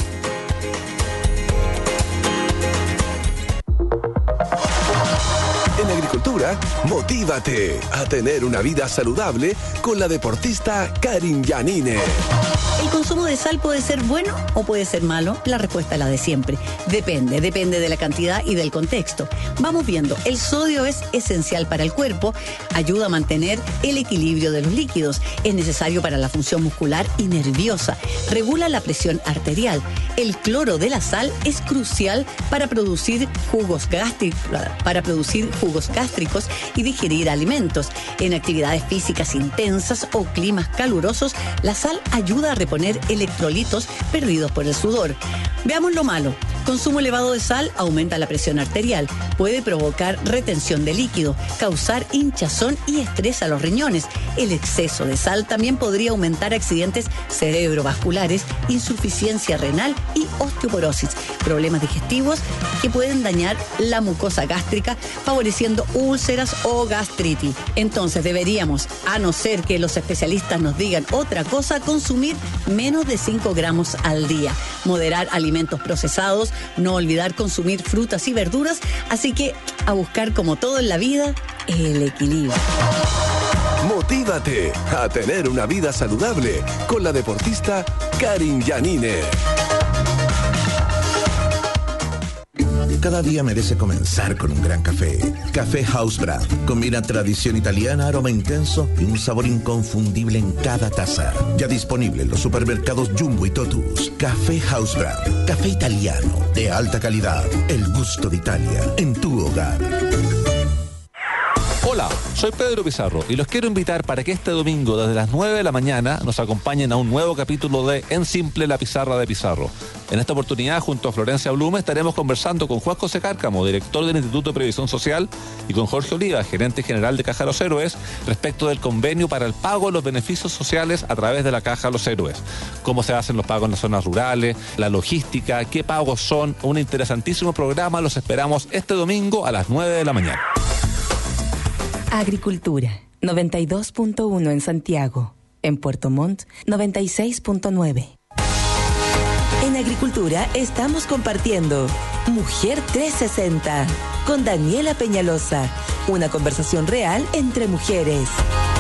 En agricultura, motívate a tener una vida saludable con la deportista Karin Yanine. ¿El consumo de sal puede ser bueno o puede ser malo? La respuesta es la de siempre. Depende, depende de la cantidad y del contexto. Vamos viendo, el sodio es esencial para el cuerpo, ayuda a mantener el equilibrio de los líquidos, es necesario para la función muscular y nerviosa, regula la presión arterial. El cloro de la sal es crucial para producir jugos gástricos, para producir jugos gástricos y digerir alimentos. En actividades físicas intensas o climas calurosos, la sal ayuda a reponer electrolitos perdidos por el sudor. Veamos lo malo. Consumo elevado de sal aumenta la presión arterial, puede provocar retención de líquido, causar hinchazón y estrés a los riñones. El exceso de sal también podría aumentar accidentes cerebrovasculares, insuficiencia renal y osteoporosis, problemas digestivos que pueden dañar la mucosa gástrica, favoreciendo úlceras o gastritis. Entonces deberíamos, a no ser que los especialistas nos digan otra cosa, consumir menos de cinco gramos al día, moderar alimentos procesados, no olvidar consumir frutas y verduras, así que a buscar, como todo en la vida, el equilibrio. Motívate a tener una vida saludable con la deportista Karin Giannine. Cada día merece comenzar con un gran café. Café House Brand. Combina tradición italiana, aroma intenso y un sabor inconfundible en cada taza. Ya disponible en los supermercados Jumbo y Totus. Café House Brand. Café italiano de alta calidad. El gusto de Italia en tu hogar. Hola, soy Pedro Pizarro y los quiero invitar para que este domingo desde las nueve de la mañana nos acompañen a un nuevo capítulo de En Simple, la pizarra de Pizarro. En esta oportunidad, junto a Florencia Blume, estaremos conversando con Juan José Cárcamo, director del Instituto de Previsión Social, y con Jorge Oliva, gerente general de Caja Los Héroes, respecto del convenio para el pago de los beneficios sociales a través de la Caja Los Héroes. Cómo se hacen los pagos en las zonas rurales, la logística, qué pagos son. Un interesantísimo programa. Los esperamos este domingo a las nueve de la mañana. Agricultura, noventa y dos punto uno en Santiago. En Puerto Montt, noventa y seis punto nueve. En Agricultura estamos compartiendo Mujer trescientos sesenta con Daniela Peñalosa. Una conversación real entre mujeres.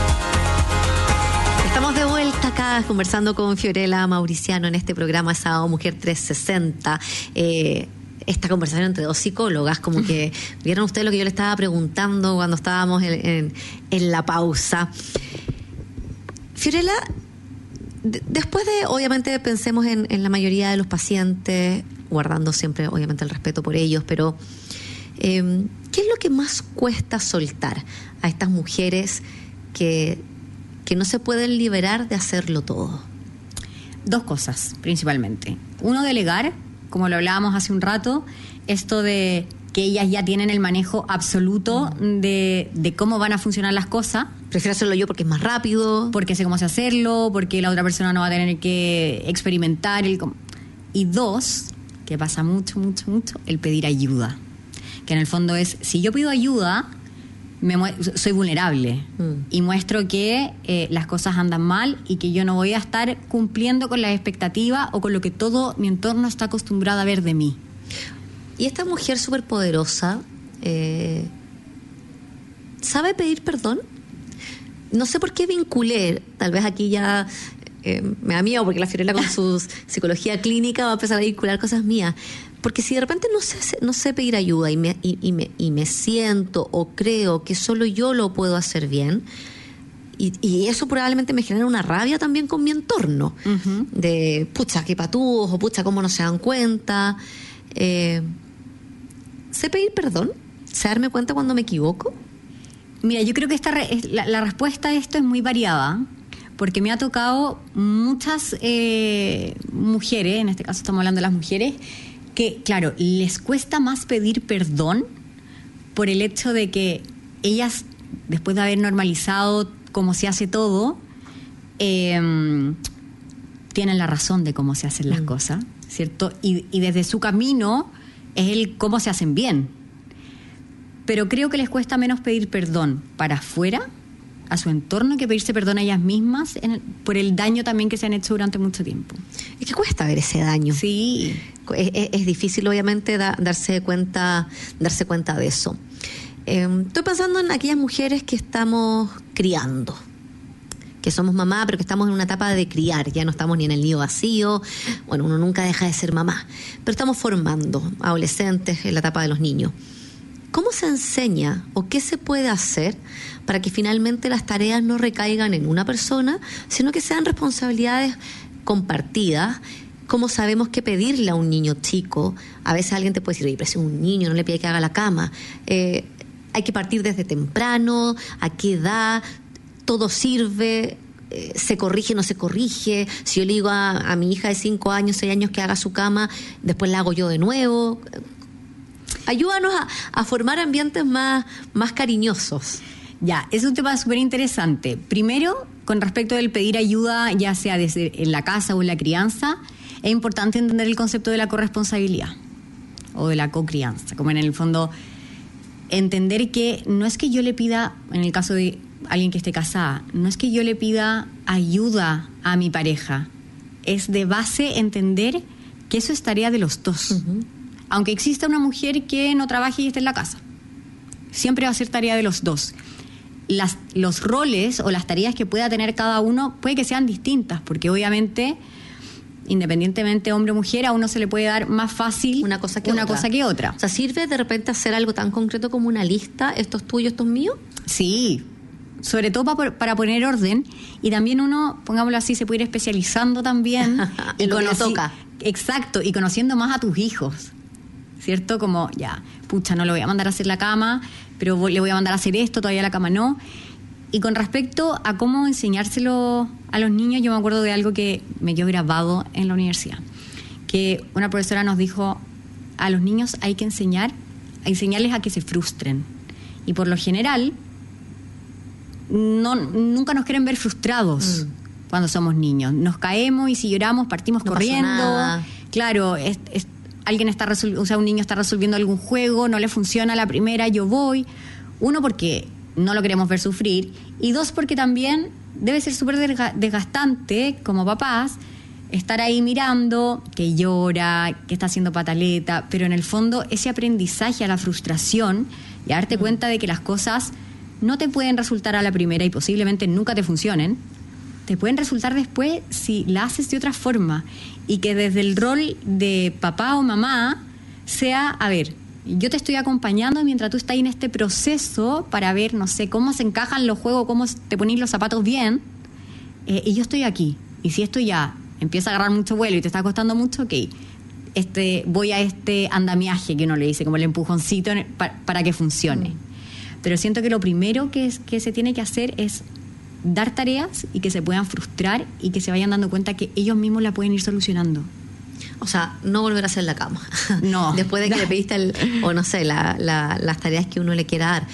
Estamos de vuelta acá conversando con Fiorella Mauriciano en este programa Sábado Mujer trescientos sesenta. Eh, esta conversación entre dos psicólogas, como que vieron ustedes lo que yo le estaba preguntando cuando estábamos en, en, en la pausa. Fiorella, de, después de, obviamente, pensemos en, en la mayoría de los pacientes, guardando siempre, obviamente, el respeto por ellos, pero eh, ¿qué es lo que más cuesta soltar a estas mujeres que, que no se pueden liberar de hacerlo todo? Dos cosas, principalmente. Uno, delegar, como lo hablábamos hace un rato, esto de que ellas ya tienen el manejo absoluto de, de cómo van a funcionar las cosas. Prefiero hacerlo yo porque es más rápido. Porque sé cómo hacerlo, porque la otra persona no va a tener que experimentar. El cómo. Y dos, que pasa mucho, mucho, mucho, el pedir ayuda. Que en el fondo es, si yo pido ayuda, me mu- soy vulnerable mm. y muestro que eh, las cosas andan mal y que yo no voy a estar cumpliendo con las expectativas o con lo que todo mi entorno está acostumbrado a ver de mí. Y esta mujer súper poderosa eh, ¿sabe pedir perdón? No sé por qué vinculé, tal vez aquí ya eh, me da miedo porque la Fiorella con su psicología clínica va a empezar a vincular cosas mías. Porque si de repente no sé, no sé pedir ayuda y me, y, y, me, y me siento o creo que solo yo lo puedo hacer bien, y, y eso probablemente me genera una rabia también con mi entorno, uh-huh. de pucha, qué patúos, o pucha, cómo no se dan cuenta. Eh, ¿Sé pedir perdón? ¿Sé darme cuenta cuando me equivoco? Mira, yo creo que esta re- la, la respuesta a esto es muy variada, porque me ha tocado muchas eh, mujeres, en este caso estamos hablando de las mujeres, que, claro, les cuesta más pedir perdón por el hecho de que ellas, después de haber normalizado cómo se hace todo, eh, tienen la razón de cómo se hacen las mm. cosas, ¿cierto? Y, y desde su camino es el cómo se hacen bien. Pero creo que les cuesta menos pedir perdón para afuera, a su entorno, que pedirse perdón a ellas mismas en el, por el daño también que se han hecho durante mucho tiempo. Es que cuesta ver ese daño. Sí. Es, es, es difícil, obviamente, da, darse cuenta, darse cuenta de eso. Eh, estoy pensando en aquellas mujeres que estamos criando, que somos mamá, pero que estamos en una etapa de criar. Ya no estamos ni en el nido vacío. Bueno, uno nunca deja de ser mamá, pero estamos formando adolescentes en la etapa de los niños. ¿Cómo se enseña o qué se puede hacer para que finalmente las tareas no recaigan en una persona, sino que sean responsabilidades compartidas? ¿Cómo sabemos qué pedirle a un niño chico? A veces alguien te puede decir, oye, pero si es un niño, no le pide que haga la cama. Eh, hay que partir desde temprano, a qué edad, todo sirve. eh, se corrige, no se corrige. Si yo le digo a, a mi hija de cinco años, seis años que haga su cama, después la hago yo de nuevo. Ayúdanos a, a formar ambientes más, más cariñosos. Ya, es un tema súper interesante. Primero, con respecto del pedir ayuda, ya sea desde en la casa o en la crianza, es importante entender el concepto de la corresponsabilidad o de la cocrianza, como en el fondo entender que no es que yo le pida, en el caso de alguien que esté casada, no es que yo le pida ayuda a mi pareja, es de base entender que eso es tarea de los dos. Uh-huh. Aunque exista una mujer que no trabaje y esté en la casa, siempre va a ser tarea de los dos. Las, los roles o las tareas que pueda tener cada uno puede que sean distintas, porque obviamente, independientemente hombre o mujer, a uno se le puede dar más fácil una cosa que, una otra. Cosa que otra. O sea, ¿sirve de repente hacer algo tan concreto como una lista? ¿Esto es tuyo, esto es mío? Sí, sobre todo para, para poner orden. Y también uno, pongámoslo así, se puede ir especializando también. y lo conocí, que toca. Exacto, y conociendo más a tus hijos, ¿cierto? Como, ya, pucha, no lo voy a mandar a hacer la cama, pero le voy a mandar a hacer esto, todavía la cama no. Y con respecto a cómo enseñárselo a los niños, yo me acuerdo de algo que me quedó grabado en la universidad, que una profesora nos dijo, a los niños hay que enseñar, a enseñarles a que se frustren. Y por lo general, no, nunca nos quieren ver frustrados mm. cuando somos niños. Nos caemos y si lloramos partimos no corriendo. Claro, es, es, alguien está resol- o sea, un niño está resolviendo algún juego, no le funciona la primera, yo voy. Uno, porque no lo queremos ver sufrir, y dos, porque también debe ser súper desgastante como papás estar ahí mirando que llora, que está haciendo pataleta, pero en el fondo ese aprendizaje a la frustración y a darte mm. cuenta de que las cosas no te pueden resultar a la primera y posiblemente nunca te funcionen, te pueden resultar después si la haces de otra forma, y que desde el rol de papá o mamá sea, a ver, yo te estoy acompañando mientras tú estás en este proceso para ver, no sé, cómo se encajan los juegos, cómo te pones los zapatos bien, eh, y yo estoy aquí. Y si esto ya empieza a agarrar mucho vuelo y te está costando mucho, ok, este, voy a este andamiaje que uno le dice, como el empujoncito para, para que funcione. Mm. Pero siento que lo primero que, es, que se tiene que hacer es dar tareas y que se puedan frustrar y que se vayan dando cuenta que ellos mismos la pueden ir solucionando. O sea, no volver a hacer la cama. No. Después de que no. le pediste, el, o no sé, la, la, las tareas que uno le quiera dar.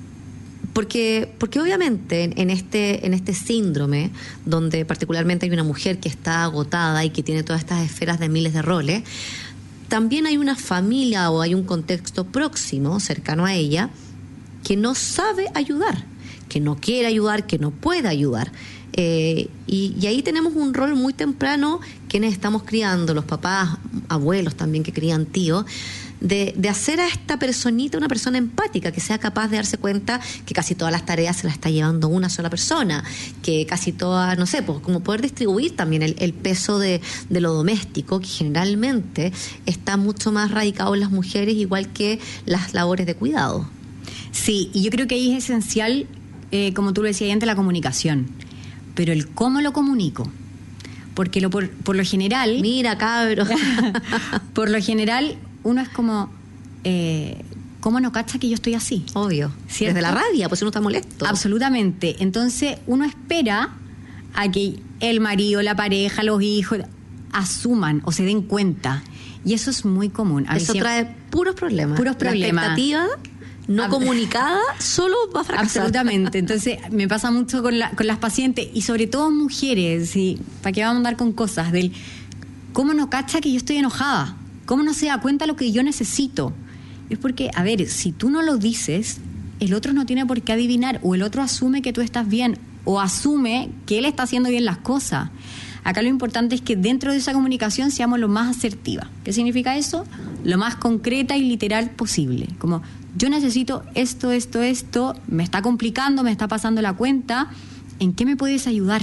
Porque, porque obviamente en, en, este, en este síndrome, donde particularmente hay una mujer que está agotada y que tiene todas estas esferas de miles de roles, también hay una familia o hay un contexto próximo, cercano a ella, que no sabe ayudar, que no quiere ayudar, que no puede ayudar. Eh, y, y ahí tenemos un rol muy temprano, quienes estamos criando, los papás, abuelos también que crían tíos, de, de hacer a esta personita una persona empática, que sea capaz de darse cuenta que casi todas las tareas se las está llevando una sola persona, que casi todas, no sé, pues como poder distribuir también el, el peso de, de lo doméstico, que generalmente está mucho más radicado en las mujeres, igual que las labores de cuidado. Sí, y yo creo que ahí es esencial, eh, como tú lo decías antes, la comunicación. Pero el cómo lo comunico. Porque lo, por, por lo general... Mira, cabro. Por lo general, uno es como... Eh, ¿Cómo no cacha que yo estoy así? Obvio. ¿Cierto? Desde la rabia, pues uno está molesto. Absolutamente. Entonces, uno espera a que el marido, la pareja, los hijos asuman o se den cuenta. Y eso es muy común. A eso siempre, trae puros problemas. Puros problemas. La expectativa no comunicada solo va a fracasar. Absolutamente. Entonces me pasa mucho con, la, con las pacientes y sobre todo mujeres, ¿sí? ¿Para qué vamos a andar con cosas? Del ¿cómo no cacha que yo estoy enojada? ¿Cómo no se da cuenta lo que yo necesito? Es porque, a ver, si tú no lo dices, el otro no tiene por qué adivinar, o el otro asume que tú estás bien, o asume que él está haciendo bien las cosas. Acá lo importante es que dentro de esa comunicación seamos lo más asertiva. ¿Qué significa eso? Lo más concreta y literal posible. Como, yo necesito esto, esto, esto, me está complicando, me está pasando la cuenta, ¿en qué me puedes ayudar?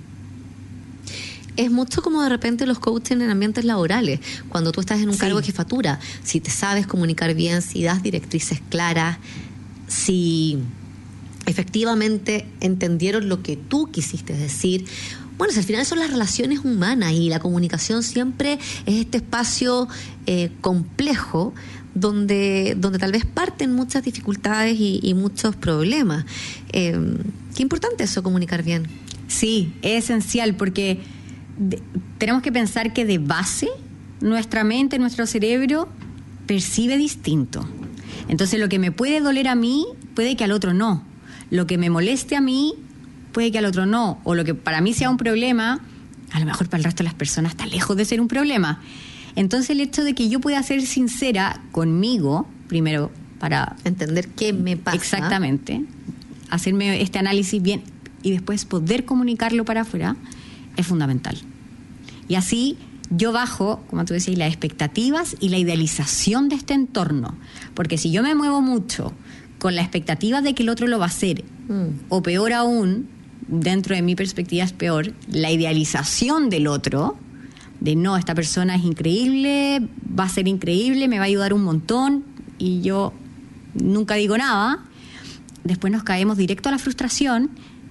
Es mucho como de repente los coaching en ambientes laborales, cuando tú estás en un sí. cargo de jefatura, si te sabes comunicar bien, si das directrices claras, si efectivamente entendieron lo que tú quisiste decir. Bueno, si al final son las relaciones humanas y la comunicación siempre es este espacio eh, complejo donde, donde tal vez parten muchas dificultades y, y muchos problemas. Eh, qué importante eso, comunicar bien. Sí, es esencial porque de, tenemos que pensar que de base nuestra mente, nuestro cerebro percibe distinto. Entonces lo que me puede doler a mí puede que al otro no. Lo que me moleste a mí puede que al otro no. O lo que para mí sea un problema, a lo mejor para el resto de las personas está lejos de ser un problema. Entonces el hecho de que yo pueda ser sincera conmigo, primero para entender qué me pasa. Exactamente. Hacerme este análisis bien y después poder comunicarlo para afuera es fundamental. Y así yo bajo, como tú decías, las expectativas y la idealización de este entorno. Porque si yo me muevo mucho con la expectativa de que el otro lo va a hacer, mm. o peor aún, dentro de mi perspectiva es peor, la idealización del otro, de no, esta persona es increíble, va a ser increíble, me va a ayudar un montón, y yo nunca digo nada, después nos caemos directo a la frustración,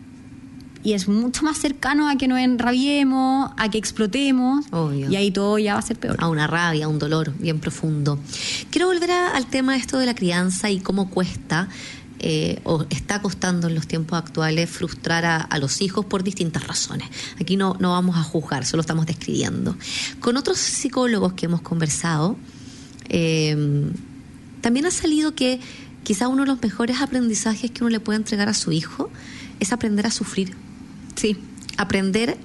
y es mucho más cercano a que nos enrabiemos, a que explotemos. Obvio. Y ahí todo ya va a ser peor. A una rabia, a un dolor bien profundo. Quiero volver a, al tema de esto de la crianza y cómo cuesta, eh, o está costando en los tiempos actuales, frustrar a, a los hijos por distintas razones. Aquí no, no vamos a juzgar, solo estamos describiendo. Con otros psicólogos que hemos conversado, eh, también ha salido que quizá uno de los mejores aprendizajes que uno le puede entregar a su hijo es aprender a sufrir. Sí, aprender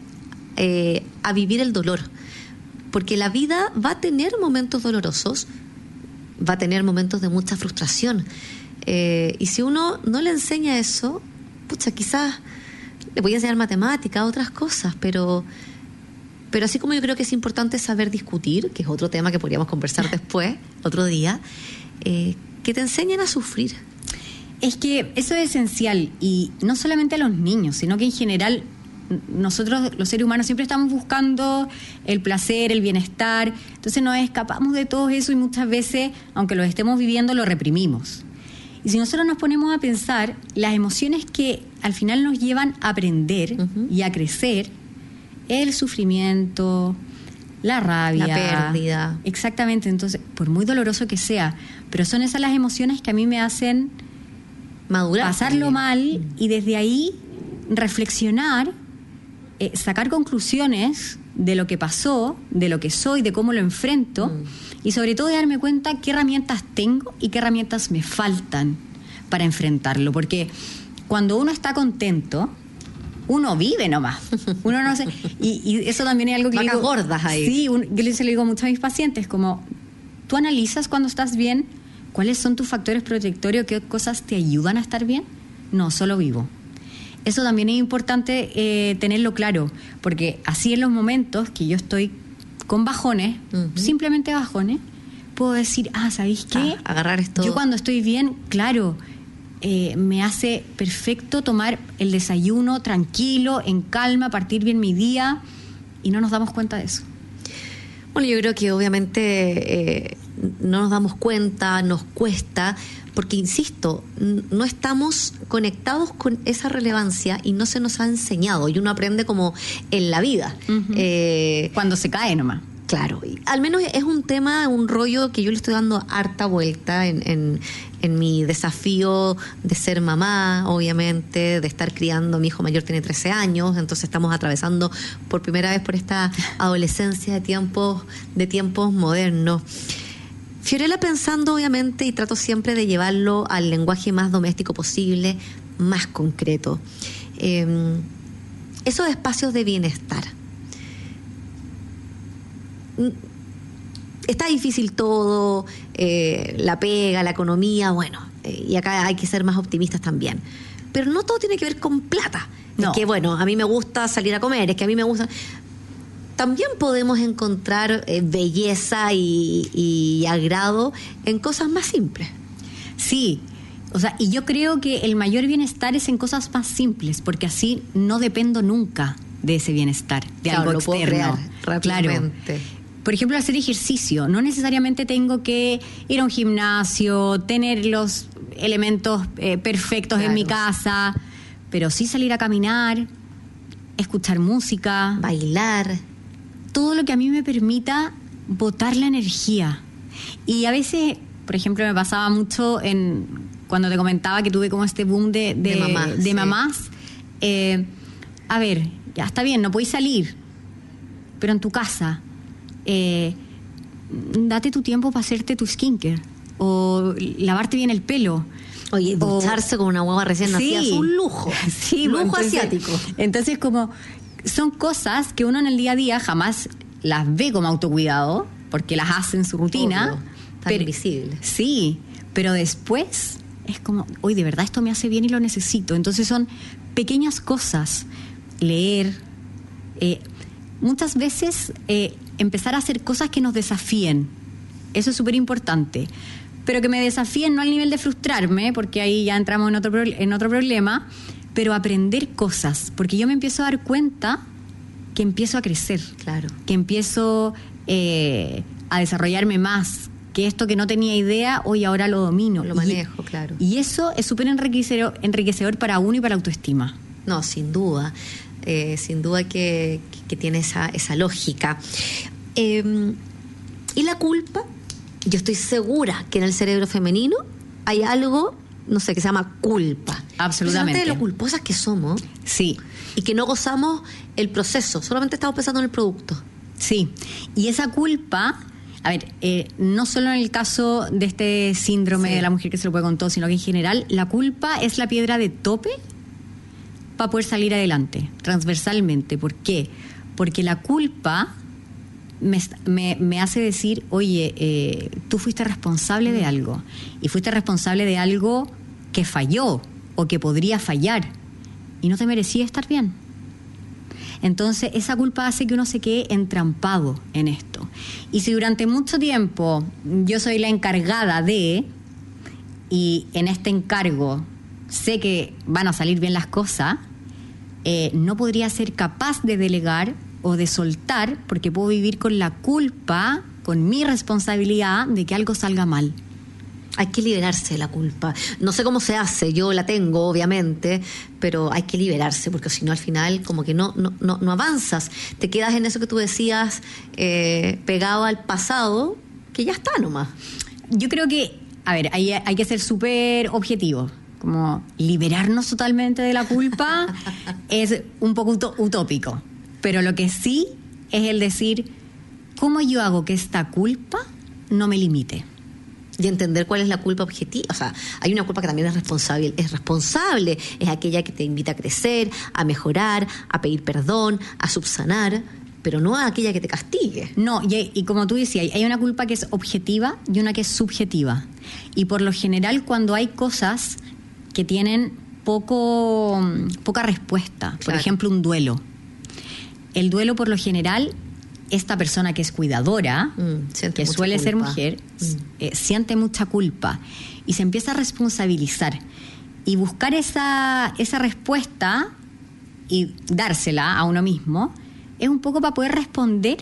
eh, a vivir el dolor, porque la vida va a tener momentos dolorosos, va a tener momentos de mucha frustración, eh, y si uno no le enseña eso, pucha, quizás le voy a enseñar matemáticas, otras cosas, pero pero así como yo creo que es importante saber discutir, que es otro tema que podríamos conversar después, otro día, eh, que te enseñen a sufrir. Es que eso es esencial, y no solamente a los niños, sino que en general nosotros los seres humanos siempre estamos buscando el placer, el bienestar, entonces nos escapamos de todo eso y muchas veces, aunque lo estemos viviendo, lo reprimimos. Y si nosotros nos ponemos a pensar, las emociones que al final nos llevan a aprender uh-huh. y a crecer, el sufrimiento, la rabia, la pérdida. Exactamente, entonces, por muy doloroso que sea, pero son esas las emociones que a mí me hacen madurar, pasarlo también. mal, y desde ahí reflexionar, eh, sacar conclusiones de lo que pasó, de lo que soy, de cómo lo enfrento, mm. y sobre todo de darme cuenta qué herramientas tengo y qué herramientas me faltan para enfrentarlo, porque cuando uno está contento, uno vive nomás, uno no sé, y, y eso también es algo que Vacas digo, gordas ahí. Sí, un, yo se lo digo mucho a mis pacientes, como tú analizas cuando estás bien, ¿cuáles son tus factores protectorios? ¿Qué cosas te ayudan a estar bien? No, solo vivo. Eso también es importante eh, tenerlo claro, porque así en los momentos que yo estoy con bajones, uh-huh. simplemente bajones, puedo decir, ah, ¿sabéis qué? Ah, agarrar esto. Yo cuando estoy bien, claro, eh, me hace perfecto tomar el desayuno tranquilo, en calma, partir bien mi día, y no nos damos cuenta de eso. Bueno, yo creo que obviamente... Eh, no nos damos cuenta, nos cuesta, porque insisto, no estamos conectados con esa relevancia y no se nos ha enseñado, y uno aprende como en la vida. Uh-huh. Eh, Cuando se cae nomás. Claro, al menos es un tema, un rollo que yo le estoy dando harta vuelta en, en, en mi desafío de ser mamá, obviamente, de estar criando. Mi hijo mayor tiene trece años, entonces estamos atravesando por primera vez por esta adolescencia de tiempos, de tiempos modernos. Fiorella, pensando obviamente, y trato siempre de llevarlo al lenguaje más doméstico posible, más concreto, eh, esos espacios de bienestar. Está difícil todo, eh, la pega, la economía, bueno, eh, y acá hay que ser más optimistas también. Pero no todo tiene que ver con plata. No. Es que, bueno, a mí me gusta salir a comer, es que a mí me gusta... También podemos encontrar eh, belleza y, y agrado en cosas más simples. Sí, o sea, y yo creo que el mayor bienestar es en cosas más simples, porque así no dependo nunca de ese bienestar, de claro, algo lo externo. Puedo crear rápidamente. Claro. Por ejemplo, hacer ejercicio. No necesariamente tengo que ir a un gimnasio, tener los elementos eh, perfectos claro. en mi casa, pero sí salir a caminar, escuchar música, bailar. Todo lo que a mí me permita botar la energía. Y a veces, por ejemplo, me pasaba mucho en cuando te comentaba que tuve como este boom de, de, de, mamá, de sí. mamás. Eh, a ver, ya está bien, no podéis salir, pero en tu casa, eh, date tu tiempo para hacerte tu skincare, o lavarte bien el pelo. Oye, ducharse o, con una guagua recién nacida es un lujo. Sí, lujo entonces, asiático. Entonces, como son cosas que uno en el día a día jamás las ve como autocuidado, porque las hace en su rutina. Obvio, tan pero, invisible. Sí, pero después es como, oye, de verdad esto me hace bien y lo necesito. Entonces son pequeñas cosas. Leer, eh, muchas veces eh, empezar a hacer cosas que nos desafíen. Eso es súper importante. Pero que me desafíen no al nivel de frustrarme, porque ahí ya entramos en otro, pro- en otro problema, pero aprender cosas, porque yo me empiezo a dar cuenta que empiezo a crecer, claro, que empiezo eh, a desarrollarme más, que esto que no tenía idea, hoy ahora lo domino. Lo manejo, y, claro. Y eso es súper enriquecedor, enriquecedor para uno y para la autoestima. No, sin duda, eh, sin duda que, que tiene esa, esa lógica. Eh, ¿Y la culpa? Yo estoy segura que en el cerebro femenino hay algo, no sé, que se llama culpa. Absolutamente. De lo culposas que somos. Sí. Y que no gozamos el proceso, solamente estamos pensando en el producto. Sí. Y esa culpa, a ver, eh, no solo en el caso de este síndrome sí. de la mujer que se lo puede con todo, sino que en general la culpa es la piedra de tope para poder salir adelante, transversalmente. ¿Por qué? Porque la culpa Me, me, me hace decir, oye, eh, tú fuiste responsable de algo, y fuiste responsable de algo que falló o que podría fallar, y no te merecía estar bien. Entonces esa culpa hace que uno se quede entrampado en esto. Y si durante mucho tiempo yo soy la encargada de, y en este encargo sé que van a salir bien las cosas, eh, no podría ser capaz de delegar o de soltar, porque puedo vivir con la culpa, con mi responsabilidad de que algo salga mal. Hay que liberarse de la culpa. No sé cómo se hace, yo la tengo, obviamente, pero hay que liberarse, porque si no, al final, como que no, no, no, no avanzas. Te quedas en eso que tú decías, eh, pegado al pasado, que ya está nomás. Yo creo que, a ver, hay, hay que ser súper objetivo. Como liberarnos totalmente de la culpa es un poco ut- utópico. Pero lo que sí es el decir, ¿cómo yo hago que esta culpa no me limite? Y entender cuál es la culpa objetiva. O sea, hay una culpa que también es responsable. Es responsable, es aquella que te invita a crecer, a mejorar, a pedir perdón, a subsanar, pero no a aquella que te castigue. No, y, y como tú decías, hay una culpa que es objetiva y una que es subjetiva. Y por lo general, cuando hay cosas que tienen poco, poca respuesta, por Claro. ejemplo, un duelo. El duelo, por lo general, esta persona que es cuidadora, mm, que suele culpa. ser mujer, mm. eh, siente mucha culpa y se empieza a responsabilizar. Y buscar esa, esa respuesta y dársela a uno mismo es un poco para poder responder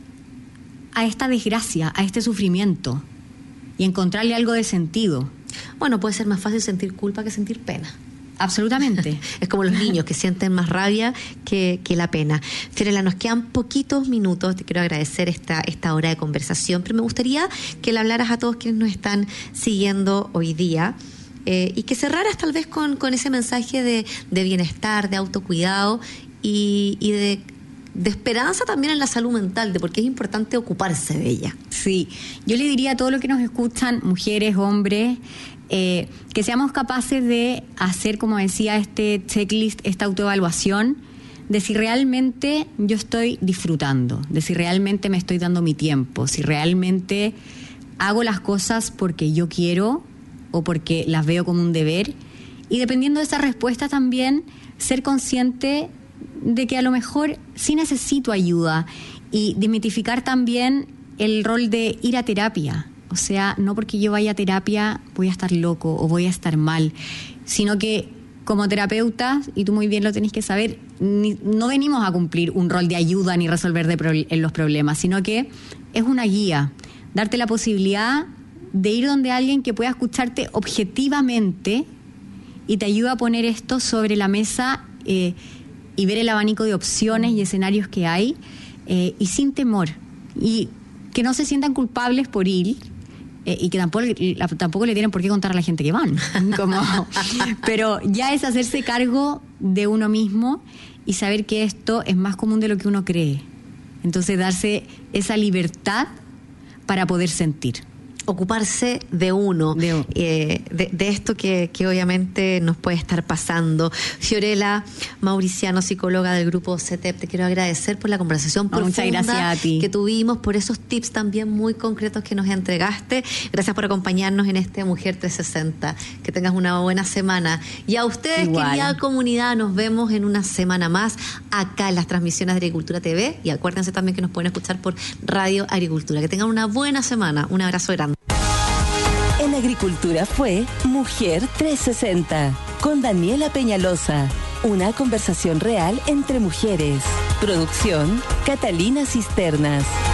a esta desgracia, a este sufrimiento y encontrarle algo de sentido. Bueno, puede ser más fácil sentir culpa que sentir pena. Absolutamente. Es como los niños que sienten más rabia que, que la pena. Fiorella, nos quedan poquitos minutos. Te quiero agradecer esta, esta hora de conversación, pero me gustaría que le hablaras a todos quienes nos están siguiendo hoy día eh, y que cerraras tal vez con, con ese mensaje de, de bienestar, de autocuidado y, y de, de esperanza también en la salud mental, de por qué es importante ocuparse de ella. Sí, yo le diría a todos los que nos escuchan, mujeres, hombres, Eh, que seamos capaces de hacer, como decía, este checklist, esta autoevaluación, de si realmente yo estoy disfrutando, de si realmente me estoy dando mi tiempo, si realmente hago las cosas porque yo quiero o porque las veo como un deber. Y dependiendo de esa respuesta también, ser consciente de que a lo mejor sí necesito ayuda y desmitificar también el rol de ir a terapia. O sea, no porque yo vaya a terapia voy a estar loco o voy a estar mal, sino que como terapeutas, y tú muy bien lo tenés que saber, ni, no venimos a cumplir un rol de ayuda ni resolver de pro, en los problemas, sino que es una guía, darte la posibilidad de ir donde alguien que pueda escucharte objetivamente y te ayuda a poner esto sobre la mesa eh, y ver el abanico de opciones y escenarios que hay, eh, y sin temor, y que no se sientan culpables por ir, eh, y que tampoco, la, tampoco le tienen por qué contar a la gente que van. Como, pero ya es hacerse cargo de uno mismo y saber que esto es más común de lo que uno cree. Entonces darse esa libertad para poder sentir. Ocuparse de uno, de, eh, de, de esto que, que obviamente nos puede estar pasando. Fiorella Mauriciano, psicóloga del grupo C E T E P, te quiero agradecer por la conversación no, profunda muchas gracias a ti. que tuvimos, por esos tips también muy concretos que nos entregaste. Gracias por acompañarnos en este Mujer trescientos sesenta. Que tengas una buena semana. Y a ustedes, Igual. querida comunidad, nos vemos en una semana más acá en las transmisiones de Agricultura T V. Y acuérdense también que nos pueden escuchar por Radio Agricultura. Que tengan una buena semana. Un abrazo grande. En Agricultura fue Mujer trescientos sesenta con Daniela Peñalosa. Una conversación real entre mujeres. Producción, Catalina Cisternas.